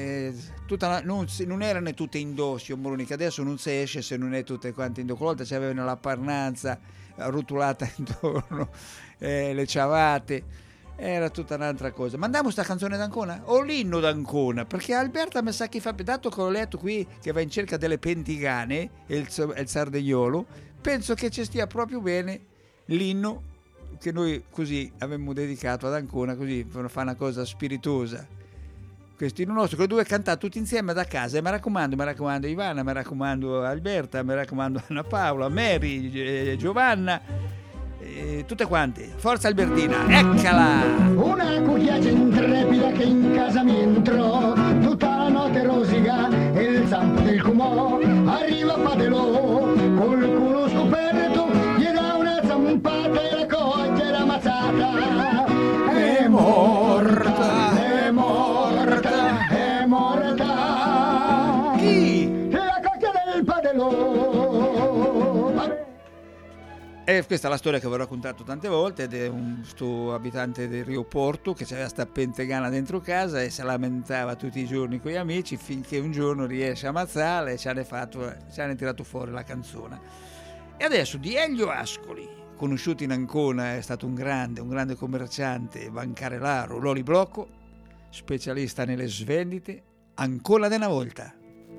[SPEAKER 2] non erano tutte indossio, che adesso non si esce se non è tutte quante indossio, una volta c'avevano la parnanza rotolata intorno, le ciavate, era tutta un'altra cosa. Mandiamo sta canzone d'Ancona? O l'inno d'Ancona? Perché Alberta mi sa che fa, dato che ho letto qui che va in cerca delle pentigane e il sardegnolo, penso che ci stia proprio bene l'inno che noi così avevamo dedicato ad Ancona, così per fare una cosa spiritosa. questi nostri, quei due cantati tutti insieme da casa. E mi raccomando Ivana, mi raccomando Alberta, mi raccomando Anna Paola, Mary, Giovanna, tutte quante. Forza Albertina, eccala!
[SPEAKER 18] Una cucchiaia intrepida che in casa mi entrò, tutta la notte rosica e il zampo del cumò. Arriva Padelò, col culo scoperto, gli dà una zampata e la coglie la mazzata. È morta, è morta, è morta.
[SPEAKER 2] Chi?
[SPEAKER 18] La coglia del Padelò.
[SPEAKER 2] E questa è la storia che avevo raccontato tante volte, ed è sto abitante del Rio Porto che aveva sta pentegana dentro casa e si lamentava tutti i giorni con gli amici, finché un giorno riesce a ammazzarla e ci hanno tirato fuori la canzone. E adesso di Elio Ascoli, conosciuto in Ancona, è stato un grande commerciante, bancarellaro, Loli Blocco, specialista nelle svendite, Ancona d'una volta.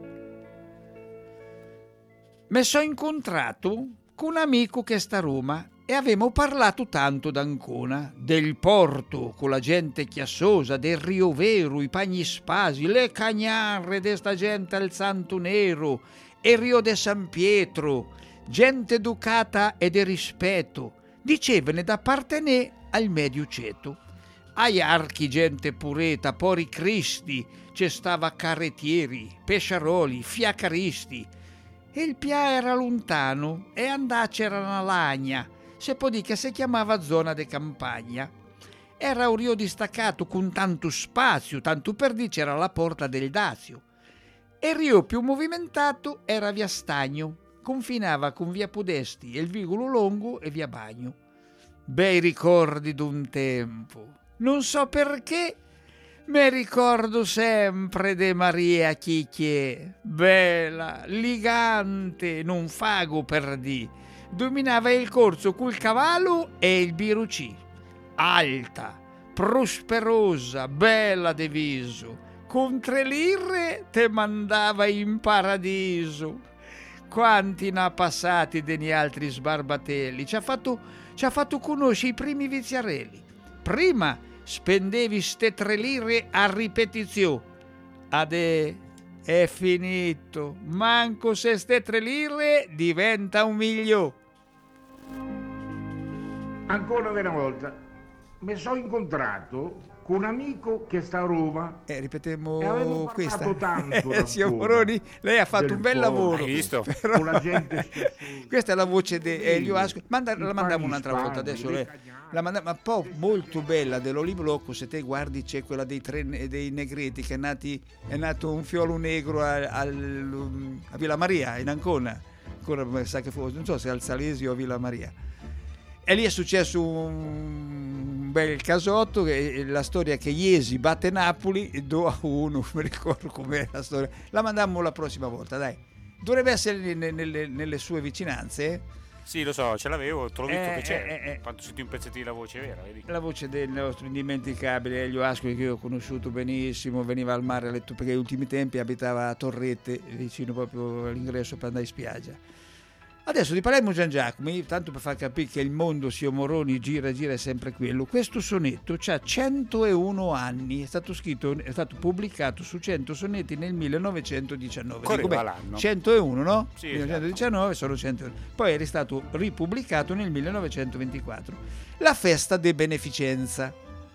[SPEAKER 2] Mi sono incontrato con un amico che sta a Roma e avevamo parlato tanto d'Ancona, del porto, con la gente chiassosa, del Rio Vero, i pagni spasi, le cagnarre de sta gente al Santo Nero, e Rio de San Pietro, gente educata e de rispetto, dicevene da parte ne al medio ceto. Ai archi gente pureta, pori cristi, c'è stava carrettieri, pesciaroli, fiacaristi. E il Pia era lontano e andà c'era una lagna, se può dire che si chiamava zona de campagna. Era un rio distaccato con tanto spazio, tanto per dire c'era la porta del Dazio. E il rio più movimentato era via Stagno, confinava con via Podesti e il Vigolo Longo e via Bagno. Bei ricordi d'un tempo. Non so perché, mi ricordo sempre de Maria Chicchie, bella, ligante, non fago per di. Dominava il corso col cavallo e il birucì. Alta, prosperosa, bella de viso, con 3 lire te mandava in paradiso. Quanti n'ha passati degli altri sbarbatelli, ci ha fatto conoscere i primi viziarelli. Prima spendevi ste 3 lire a ripetizione. Ade è finito. Manco se ste 3 lire diventa 1 milione.
[SPEAKER 19] Ancora una volta mi sono incontrato con un amico che sta a Roma.
[SPEAKER 2] Ripetemmo questa.
[SPEAKER 19] Tanto
[SPEAKER 2] Signor Moroni, lei ha fatto un bel lavoro.
[SPEAKER 3] Hai visto?
[SPEAKER 2] Però...
[SPEAKER 19] con la gente
[SPEAKER 2] questa è la voce di Elio Ascoli. La mandiamo un'altra volta adesso. Ma poi molto bella dell'Oli Blocco, se te guardi c'è quella dei Negreti che è nato un fiolo negro a Villa Maria in Ancona. Ancora sa che non so se al Salesio o a Villa Maria. E lì è successo un bel casotto, la storia che Iesi batte Napoli 2-1, mi ricordo com'è la storia. La mandiamo la prossima volta, dai. Dovrebbe essere nelle sue vicinanze.
[SPEAKER 3] Sì, lo so, ce l'avevo, te l'ho visto che c'è. Quando senti un pezzettino di la voce vera, vedi?
[SPEAKER 2] La voce del nostro indimenticabile Elio Ascoli, che io ho conosciuto benissimo, veniva al mare perché negli ultimi tempi abitava a Torrette, vicino proprio all'ingresso per andare in spiaggia. Adesso di Palermo Gian Giacomo, tanto per far capire che il mondo, Sio Moroni, gira è sempre quello. Questo sonetto ha 101 anni, è stato pubblicato su 100 sonetti nel 1919.
[SPEAKER 3] Correva l'anno.
[SPEAKER 2] 101, no?
[SPEAKER 3] Sì,
[SPEAKER 2] 1919 sono 101. Poi è stato ripubblicato nel 1924. La festa de beneficenza.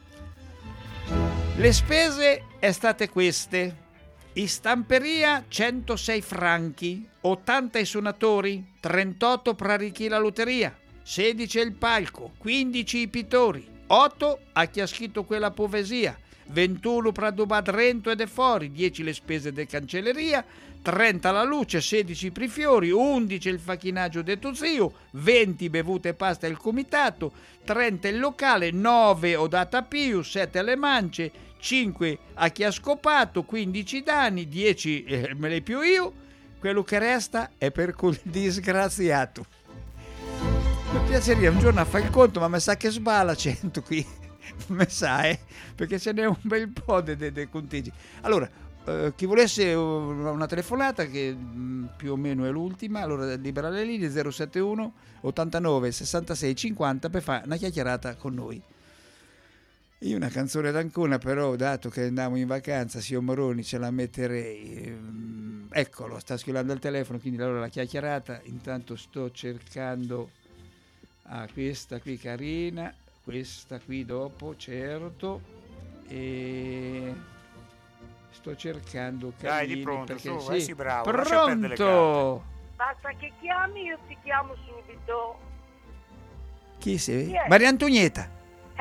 [SPEAKER 2] Le spese è state queste. In stamperia 106 franchi, 80 ai suonatori, 38 per arricchire la lotteria, 16 il palco, 15 i pittori, 8 a chi ha scritto quella poesia, 21 per addobare dentro ed fuori, 10 le spese de cancelleria, 30 la luce, 16 per i fiori, 11 il facchinaggio de tuo zio, 20 bevute e pasta il comitato, 30 il locale, 9 ho data più, 7 alle mance, 5 a chi ha scopato, 15 danni, 10 me le più io, quello che resta è per quel disgraziato. Mi piacerebbe un giorno a fare il conto, ma mi sa che sballa 100 qui, mi sa, perché ce n'è un bel po' dei conteggi. Allora, chi volesse una telefonata, che più o meno è l'ultima, allora libera le linee 071 89 66 50 per fare una chiacchierata con noi. Io una canzone d'Ancona, però, dato che andiamo in vacanza, signor Moroni, ce la metterei. Eccolo, sta squillando il telefono, quindi allora la chiacchierata. Intanto sto cercando questa qui carina, questa qui dopo, certo. E sto cercando
[SPEAKER 3] Dai,
[SPEAKER 2] carini,
[SPEAKER 3] di pronto,
[SPEAKER 2] perché
[SPEAKER 3] su, sì, bravo.
[SPEAKER 2] Pronto?
[SPEAKER 15] Basta che chiami, io ti chiamo subito.
[SPEAKER 2] Chi sei?
[SPEAKER 15] Chi è?
[SPEAKER 2] Maria Antonietta.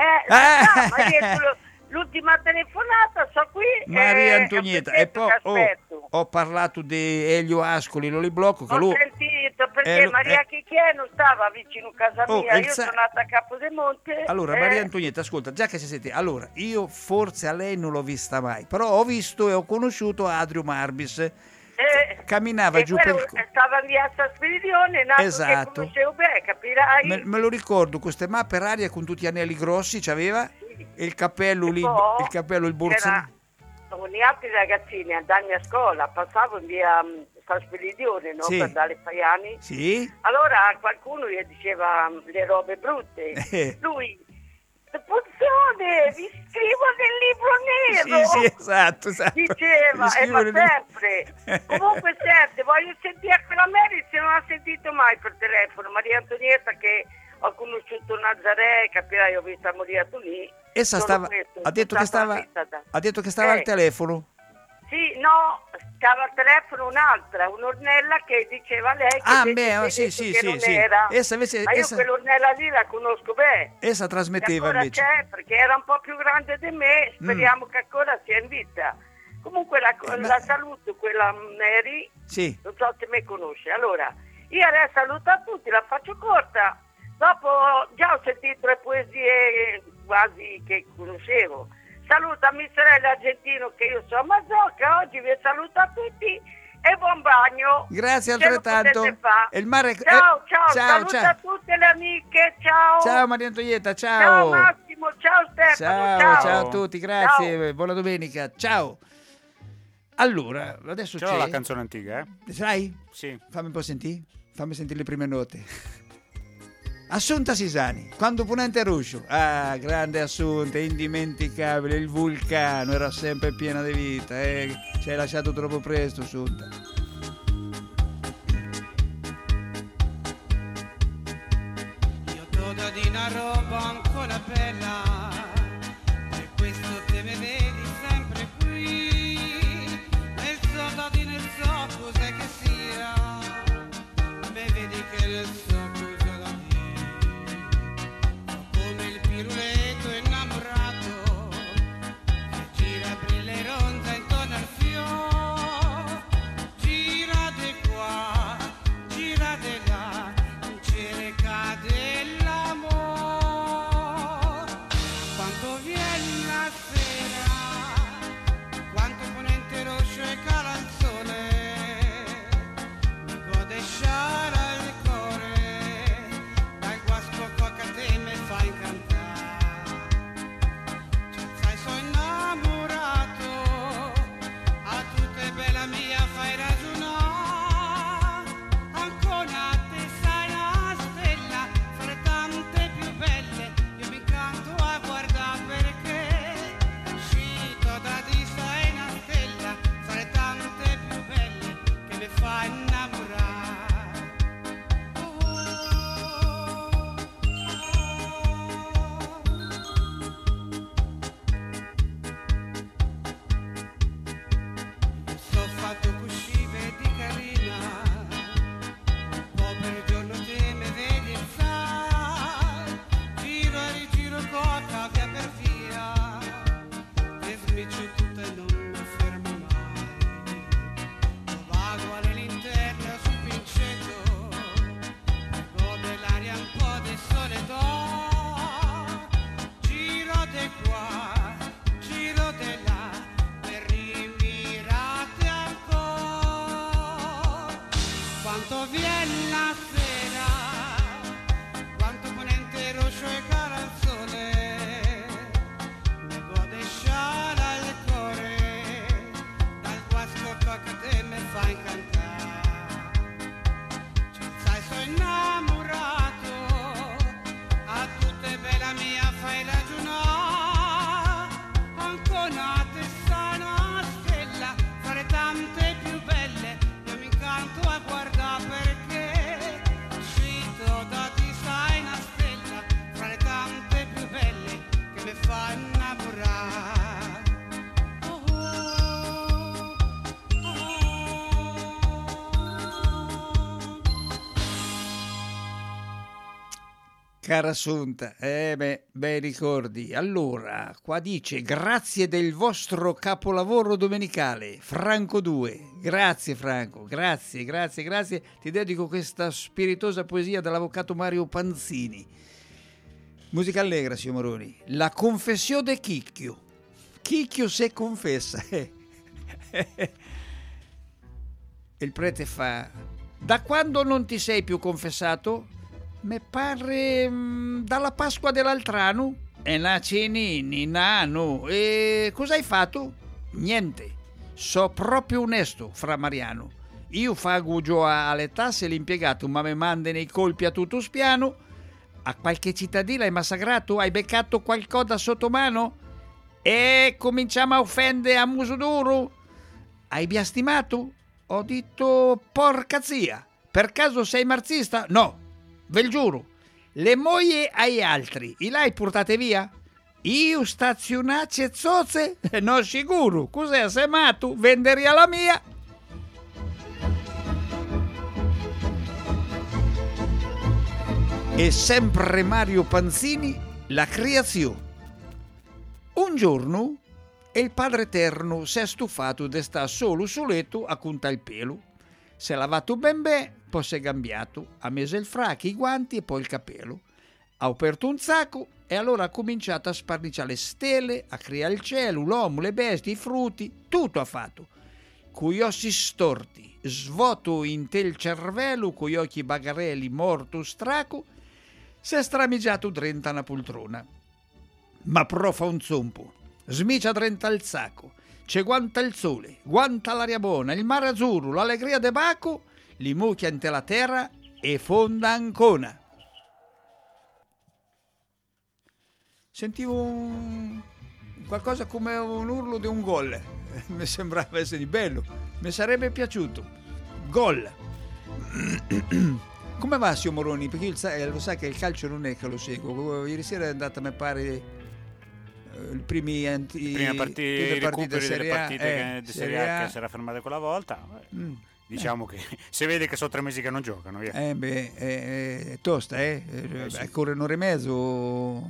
[SPEAKER 15] L'ultima telefonata, so qui.
[SPEAKER 2] Maria Antonietta. E poi
[SPEAKER 15] aspetto.
[SPEAKER 2] ho parlato di Elio Ascoli, lo li blocco. Che
[SPEAKER 15] Ho
[SPEAKER 2] lui...
[SPEAKER 15] sentito, perché Maria Chicchè non stava vicino a casa mia, io sono nata a Capodemonte.
[SPEAKER 2] Allora, Maria Antonietta, ascolta, già che si sente, allora, io forse a lei non l'ho vista mai, però ho visto e ho conosciuto Adrio Marbis. Camminava giù per...
[SPEAKER 15] Stava in via San Spiridione, nato
[SPEAKER 2] esatto.
[SPEAKER 15] Che conoscevo bene, capirai?
[SPEAKER 2] Me lo ricordo, queste mappe aria con tutti gli anelli grossi, c'aveva, e il cappello lì, il cappello, il borsino.
[SPEAKER 15] Con gli altri ragazzini andando a scuola, passavo in via San Spiridione, no?
[SPEAKER 2] Sì.
[SPEAKER 15] Per dare Faiani.
[SPEAKER 2] Sì.
[SPEAKER 15] Allora qualcuno gli diceva le robe brutte. Lui, Puzzone, vi scrivo nel libro nero.
[SPEAKER 2] Sì, esatto.
[SPEAKER 15] Diceva, ma sempre. Comunque senti, voglio sentire quella Mary, se non ha sentito mai per telefono. Maria Antonietta, che ho conosciuto Nazaré, capirai, ho visto morire lì.
[SPEAKER 2] Essa stava, ha detto che stava al telefono.
[SPEAKER 15] Sì, no, stava al telefono un'Ornella che diceva lei che
[SPEAKER 2] sì.
[SPEAKER 15] era.
[SPEAKER 2] Essa invece,
[SPEAKER 15] ma io quell'Ornella lì la conosco bene.
[SPEAKER 2] Essa trasmetteva invece.
[SPEAKER 15] C'è, perché era un po' più grande di me, speriamo che ancora sia in vita. Comunque la saluto, quella Mary,
[SPEAKER 2] sì.
[SPEAKER 15] Non so se mi conosce. Allora, io adesso saluto a tutti, la faccio corta. Dopo già ho sentito le poesie quasi che conoscevo. Saluto a mia sorella Argentino, che io sono a Mazzocca, oggi vi saluto a tutti e buon bagno.
[SPEAKER 2] Grazie altrettanto.
[SPEAKER 15] E il mare... ciao, saluto a tutte le amiche, ciao.
[SPEAKER 2] Ciao Maria Antonietta, ciao.
[SPEAKER 15] Ciao Massimo, ciao Stefano,
[SPEAKER 2] ciao a tutti, grazie, ciao. Buona domenica, ciao. Allora, adesso c'è
[SPEAKER 3] la canzone antica,
[SPEAKER 2] Sai?
[SPEAKER 3] Sì.
[SPEAKER 2] Fammi un po' sentire, fammi sentire le prime note. Assunta Sisani, quando Ponente Ruscio. Ah, grande Assunta, indimenticabile, il vulcano, era sempre piena di vita, ci hai lasciato troppo presto, Assunta.
[SPEAKER 20] Io toda di una roba ancora bella, per questo te me vedi sempre qui, nel so di nel so cos'è che sia, me vedi che nel so piruletto innamorato che gira per le ronde intorno al fiore, gira di qua, gira di là, in cerca dell'amore. Quanto viene la sera, quanto Ponente Rosso e cala il sole, mi gode sciara il cuore.
[SPEAKER 2] Cara Assunta, bei ricordi. Allora, qua dice: grazie del vostro capolavoro domenicale, Franco 2. Grazie Franco, grazie. Ti dedico questa spiritosa poesia dell'avvocato Mario Panzini. Musica allegra, signor Moroni. La confessione Chicchio. Chicchio se confessa. Il prete fa: da quando non ti sei più confessato? Me pare dalla Pasqua dell'altro anno. E nacinini, nano. E cosa hai fatto? Niente. So proprio onesto, fra Mariano. Io fago giù alle tasse l'impiegato, ma mi manda nei colpi a tutto spiano. A qualche cittadino hai massacrato? Hai beccato qualcosa sotto mano? E cominciamo a offendere a muso duro. Hai biastimato? Ho detto porca zia. Per caso sei marxista? No. Ve lo giuro, le mogli ai altri, i l'hai portate via? Io stazionacce zozze? No, sicuro, cos'è, sei matto? Venderia la mia? E sempre Mario Panzini, la creazione. Un giorno il Padre Eterno si è stufato di stare solo sul letto a contare il pelo. Si è lavato ben, poi si è cambiato, ha messo il fracco, i guanti e poi il capello. Ha aperto un sacco e allora ha cominciato a sparniciare le stelle, a creare il cielo, l'uomo, le bestie, i frutti, tutto ha fatto. Con gli ossi storti, svuoto in tel cervello, con gli occhi bagarelli, morto straco, si è stramigiato drenta una poltrona. Ma profa un zompo, smicia drenta il sacco. C'è guanta il sole, guanta l'aria buona, il mare azzurro, l'allegria de Baco, li mucchia in la terra e fonda Ancona. Sentivo qualcosa come un urlo di un gol. Mi sembrava essere di bello, mi sarebbe piaciuto. Gol. Come va, signor Moroni? Perché lo sa che il calcio non è che lo seguo. Ieri sera è andata, mi pare, prime partite
[SPEAKER 3] Serie A che si era fermata quella volta. Diciamo che si vede che sono 3 mesi che non giocano. Via.
[SPEAKER 2] È tosta, sì. Corre un'ora e mezzo.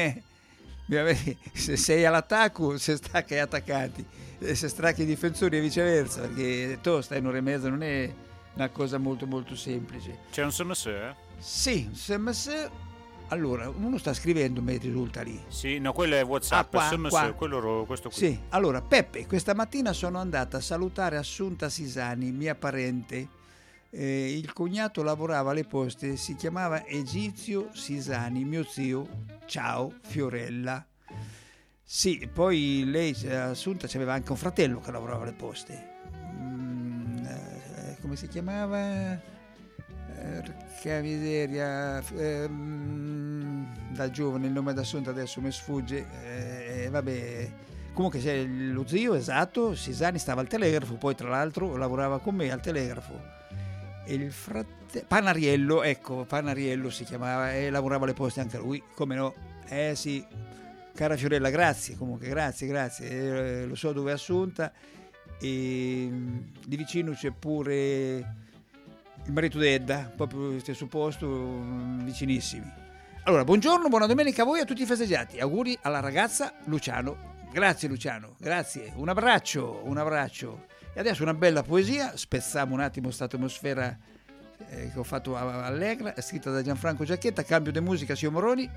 [SPEAKER 2] Se sei all'attacco, se stacchi gli attaccanti, se stacchi i difensori e viceversa, perché è tosta, un'ora e mezza non è una cosa molto molto semplice.
[SPEAKER 3] C'è un SMS?
[SPEAKER 2] Sì, un SMS. Allora, uno sta scrivendo, mi risulta lì.
[SPEAKER 3] Sì, no, quello è WhatsApp, SMS, questo qui.
[SPEAKER 2] Sì, allora, Peppe, questa mattina sono andata a salutare Assunta Sisani, mia parente. Il cognato lavorava alle poste, si chiamava Egizio Sisani, mio zio. Ciao, Fiorella. Sì, poi lei, Assunta, aveva anche un fratello che lavorava alle poste. Come si chiamava? Che miseria, da giovane il nome d'Assunta adesso mi sfugge, vabbè, comunque c'è lo zio, esatto, Sisani, stava al telegrafo, poi tra l'altro lavorava con me al telegrafo, e il fratello Panariello si chiamava, e lavorava alle poste anche lui, come no, sì, cara Fiorella, grazie, comunque grazie, lo so dove è Assunta, e di vicino c'è pure il marito di Edda, proprio stesso posto, vicinissimi. Allora, buongiorno, buona domenica a voi e a tutti i festeggiati. Auguri alla ragazza Luciano. Grazie Luciano, grazie. Un abbraccio. E adesso una bella poesia, spezziamo un attimo questa atmosfera che ho fatto allegra, scritta da Gianfranco Giacchetta, cambio di musica, signor Moroni.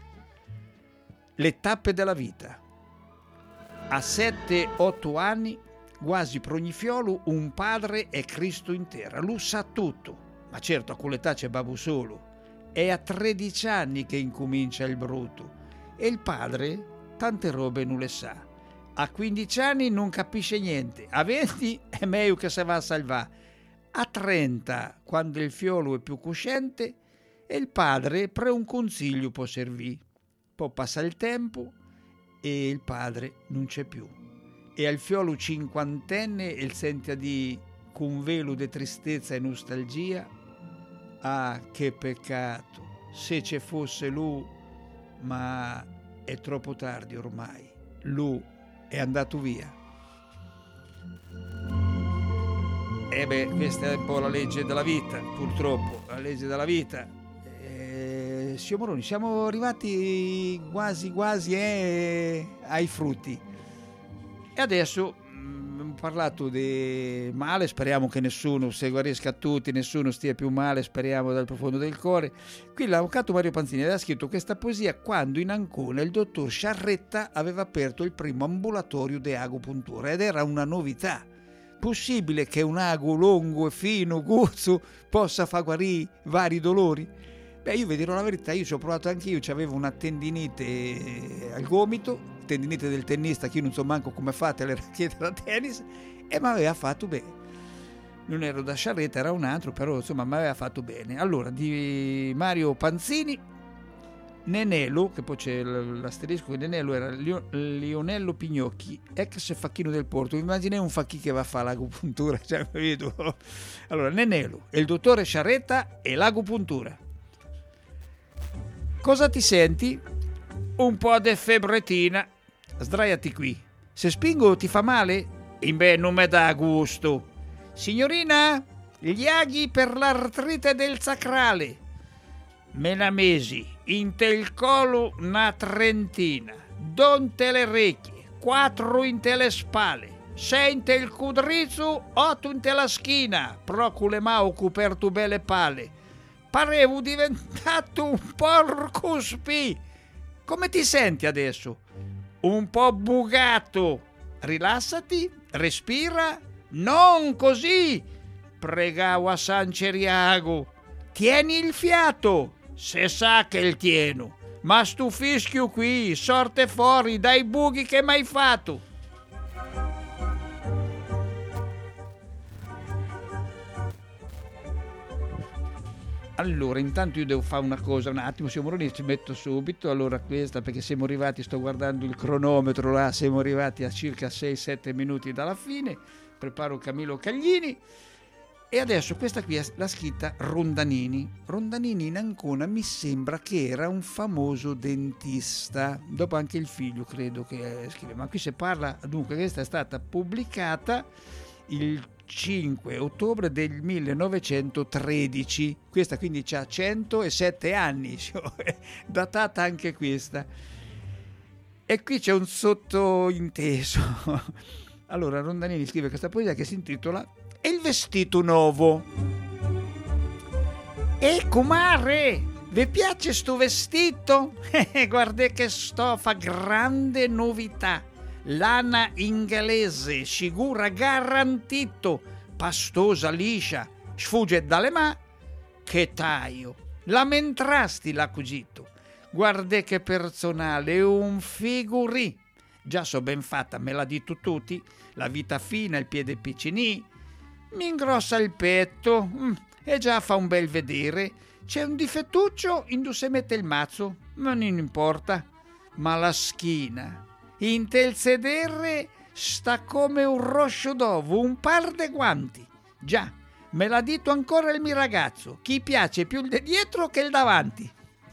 [SPEAKER 2] Le tappe della vita. A 7-8 anni, quasi prognifiolo, un padre è Cristo in terra, lui sa tutto, ma certo a quell'età c'è babbo solo, è a 13 anni che incomincia il brutto, e il padre tante robe non le sa, a 15 anni non capisce niente, a 20 è meglio che se va a salvare, a 30, quando il fiolo è più cosciente, e il padre pre un consiglio può servire, poi passa il tempo e il padre non c'è più. E al fiolo cinquantenne il sente di con velo di tristezza e nostalgia, ah che peccato, se ci fosse lui, ma è troppo tardi ormai, lui è andato via. Questa è un po' la legge della vita, purtroppo, la legge della vita. signor Moroni, siamo arrivati quasi ai frutti. E adesso abbiamo parlato di male, speriamo che nessuno, se guarisca a tutti, nessuno stia più male, speriamo dal profondo del cuore. Qui l'avvocato Mario Panzini aveva scritto questa poesia quando in Ancona il dottor Sciarretta aveva aperto il primo ambulatorio di agopuntura, ed era una novità. Possibile che un ago lungo e fino, guzzo, possa far guarire vari dolori? Beh, io vi dirò la verità, io ci ho provato anche io, avevo una tendinite al gomito, tendinite del tennista, che io non so manco come fate le racchette da tennis, e mi aveva fatto bene. Non ero da Sciarretta, era un altro, però insomma mi aveva fatto bene. Allora, di Mario Panzini, Nenelo, che poi c'è l'asterisco, che Nenelo era Lionello Pignocchi, ex facchino del Porto. Immaginate un facchino che va a fare l'agopuntura, cioè, capito? Allora, Nenelo, il dottore Sciarretta e l'agopuntura. Cosa ti senti? Un po' di febbretina. Sdraiati qui. Se spingo ti fa male? Beh, non mi dà gusto. Signorina, gli aghi per l'artrite del sacrale. Melamesi, inte il colo una trentina, donte le orecchie, 4 inte le spalle, 6 inte il cudrizzo, 8 inte la schina, procule mau coperto belle pale. Parevo diventato un porco spì. Come ti senti adesso? Un po' bugato. Rilassati, respira. Non così, pregavo a San Ceriago. Tieni il fiato, se sa che il tieno. Ma stu fischio qui, sorte fuori dai buchi che m'hai fatto. Allora, intanto io devo fare una cosa, un attimo, siamo Moroni, ci metto subito. Allora, questa, perché siamo arrivati, sto guardando il cronometro là, siamo arrivati a circa 6-7 minuti dalla fine. Preparo Camillo Caglini. E adesso questa qui è la scritta Rondanini. Rondanini in Ancona mi sembra che era un famoso dentista. Dopo anche il figlio, credo che scrive. Ma qui si parla, dunque, questa è stata pubblicata il 5 ottobre del 1913, questa quindi ha 107 anni, datata anche questa. E qui c'è un sottointeso. Allora Rondanini scrive questa poesia che si intitola "E il vestito nuovo". E comare, vi piace sto vestito? Guarda che stoffa, grande novità. Lana inglese, sicura, garantito, pastosa, liscia, sfugge dalle mani, che taglio, lamentrasti l'accugito, guarda che personale, un figurì, già so ben fatta, me l'ha detto tutti, la vita fina, il piede piccinì, mi ingrossa il petto, e già fa un bel vedere, c'è un difettuccio, in se mette il mazzo, ma non importa, ma la schina, in tel sedere sta come un roscio d'ovo, un par de guanti. Già, me l'ha detto ancora il mio ragazzo, chi piace più il de dietro che il davanti.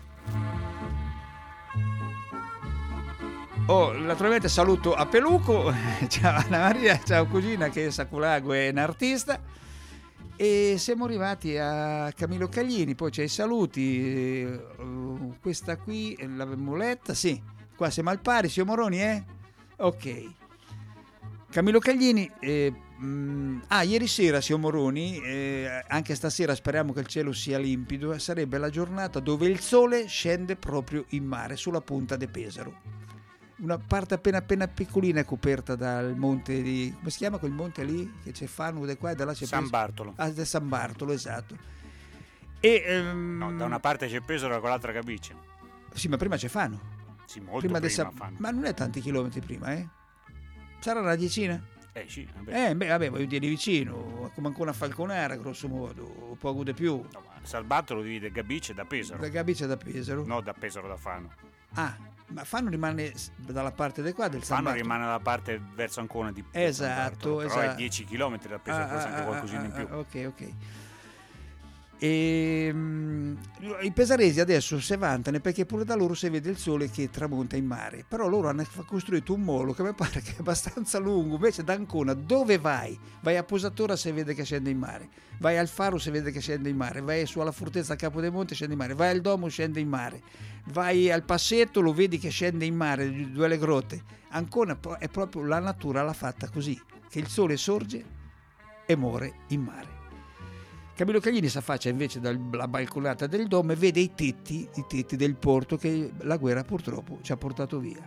[SPEAKER 2] Oh, naturalmente saluto a Peluco, ciao Anna Maria, ciao cugina, che Saculago è un artista. E siamo arrivati a Camillo Caglini, poi c'è i saluti, questa qui l'avevamo letta, sì. Qua siamo al pari, signor Moroni, Ok. Camillo Caglini, ieri sera, signor Moroni, anche stasera speriamo che il cielo sia limpido, sarebbe la giornata dove il sole scende proprio in mare, sulla punta de Pesaro. Una parte appena piccolina coperta dal monte di... come si chiama quel monte lì? Che c'è Fanu, da qua e da là c'è
[SPEAKER 3] San Bartolo.
[SPEAKER 2] Ah, da San Bartolo, esatto.
[SPEAKER 3] No, da una parte c'è Pesaro e con l'altra Cabice.
[SPEAKER 2] Sì, ma prima c'è Fano.
[SPEAKER 3] Sì, molto prima Fano.
[SPEAKER 2] Ma non è tanti chilometri prima, Sarà una decina?
[SPEAKER 3] Sì, vabbè.
[SPEAKER 2] Vabbè, voglio dire vicino, come ancora a Falconara, grosso modo, poco di più.
[SPEAKER 3] No, ma San Bartolo divide Gabice da Pesaro.
[SPEAKER 2] Da Gabice da Pesaro?
[SPEAKER 3] No, da Pesaro da Fano.
[SPEAKER 2] Ah, ma Fano rimane dalla parte di qua del San Bartolo?
[SPEAKER 3] Fano rimane dalla parte verso Ancona di
[SPEAKER 2] Esatto,
[SPEAKER 3] però è 10 km da Pesaro, forse anche qualcosina in più.
[SPEAKER 2] Ok. E i pesaresi adesso si vantano perché pure da loro si vede il sole che tramonta in mare, però loro hanno costruito un molo che mi pare che è abbastanza lungo. Invece da Ancona dove vai? Vai a Posatora, si vede che scende in mare, vai al Faro, si vede che scende in mare, vai su alla fortezza a Capodemonte, scende in mare, vai al Domo, scende in mare, vai al Passetto, lo vedi che scende in mare, due le grotte. Ancona è proprio la natura l'ha fatta così, che il sole sorge e muore in mare. Camillo Caglini si affaccia invece dalla balconata del Dom e vede i tetti del porto che la guerra purtroppo ci ha portato via.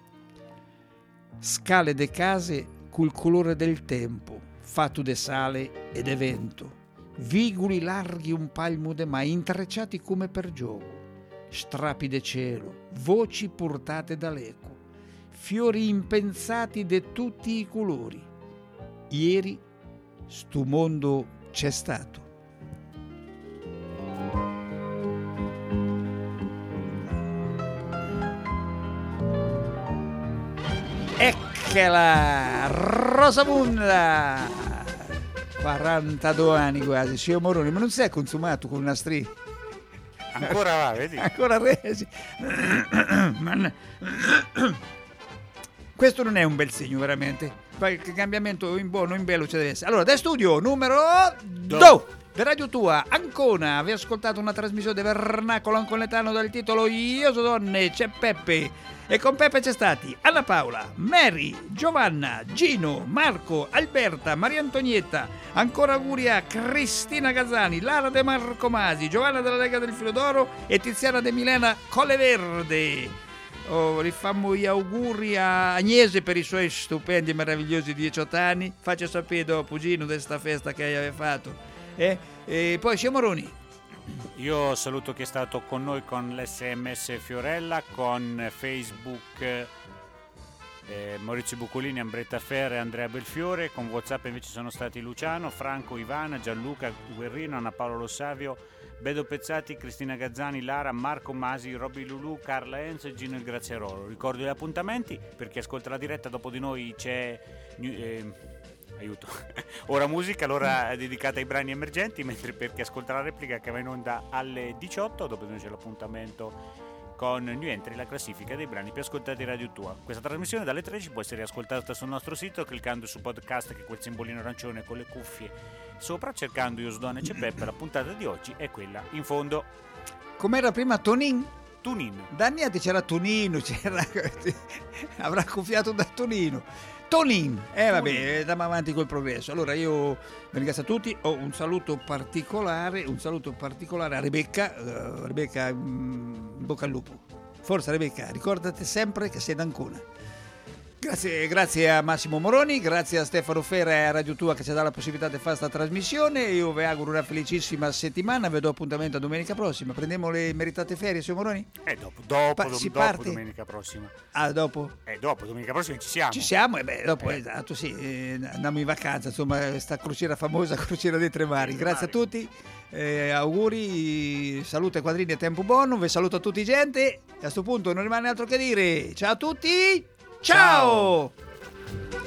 [SPEAKER 2] Scale de case col colore del tempo, fatto de sale e de vento, viguli larghi un palmo de mai, intrecciati come per gioco, strappi de cielo, voci portate dall'eco, fiori impensati de tutti i colori. Ieri stu mondo c'è stato. Eccola, Rosamunda, 42 anni quasi, signor Moroni, ma non si è consumato con una striscia?
[SPEAKER 3] Ancora va, vedi?
[SPEAKER 2] Ancora resi. Questo non è un bel segno, veramente. Qualche cambiamento in buono o in bello ci deve essere. Allora, da studio numero 2 di Radio Tua Ancona, avete ascoltato una trasmissione di Vernacolo Anconetano dal titolo Io so donne, c'è Peppe. E con Peppe c'è stati Anna Paola, Mary, Giovanna, Gino, Marco, Alberta, Maria Antonietta, ancora auguri a Cristina Gazzani, Lara De Marco Masi, Giovanna della Lega del Filo d'Oro e Tiziana De Milena Colleverde. Rifammo gli auguri a Agnese per i suoi stupendi e meravigliosi 18 anni. Faccia sapere dopo, Gino, di questa festa che aveva fatto. E poi siamo Moroni.
[SPEAKER 3] Io saluto chi è stato con noi con l'SMS Fiorella, con Facebook Maurizio Bucolini, Ambretta Ferre e Andrea Belfiore, con WhatsApp invece sono stati Luciano, Franco, Ivana, Gianluca Guerrino, Anna Paolo Lossavio, Bedo Pezzati, Cristina Gazzani, Lara, Marco Masi, Robby Lulù, Carla Enzo e Gino il Graziarolo. Ricordo gli appuntamenti per chi ascolta la diretta, dopo di noi c'è aiuto. Ora musica, l'ora dedicata ai brani emergenti, mentre per chi ascolta la replica che va in onda alle 18, dopo c'è l'appuntamento con New Entry, la classifica dei brani più ascoltati Radio Tua. Questa trasmissione dalle 13 può essere ascoltata sul nostro sito cliccando su podcast, che è quel simbolino arancione con le cuffie sopra, cercando Io so donne c'è Peppe. La puntata di oggi è quella in fondo.
[SPEAKER 2] Com'era prima Tonin?
[SPEAKER 3] Tunin.
[SPEAKER 2] Da anni c'era Tonino, avrà cuffiato da Tonino. Tonin, vabbè, andiamo avanti col progresso. Allora io vi ringrazio a tutti, ho un saluto particolare a Rebecca, bocca al lupo. Forza Rebecca, ricordate sempre che sei d'Ancona. Grazie a Massimo Moroni, grazie a Stefano Ferra e a Radio Tua che ci ha dato la possibilità di fare questa trasmissione. Io vi auguro una felicissima settimana, vi do appuntamento a domenica prossima. Prendiamo le meritate ferie, signor Moroni?
[SPEAKER 3] Dopo domenica prossima.
[SPEAKER 2] Ah, dopo?
[SPEAKER 3] Dopo domenica prossima ci siamo.
[SPEAKER 2] Ci siamo, dopo esatto, sì, andiamo in vacanza, insomma, sta crociera famosa, crociera dei Tre Mari. Grazie a tutti, auguri, salute ai quadrini e tempo buono, vi saluto a tutti gente e a questo punto non rimane altro che dire ciao a tutti! Ciao!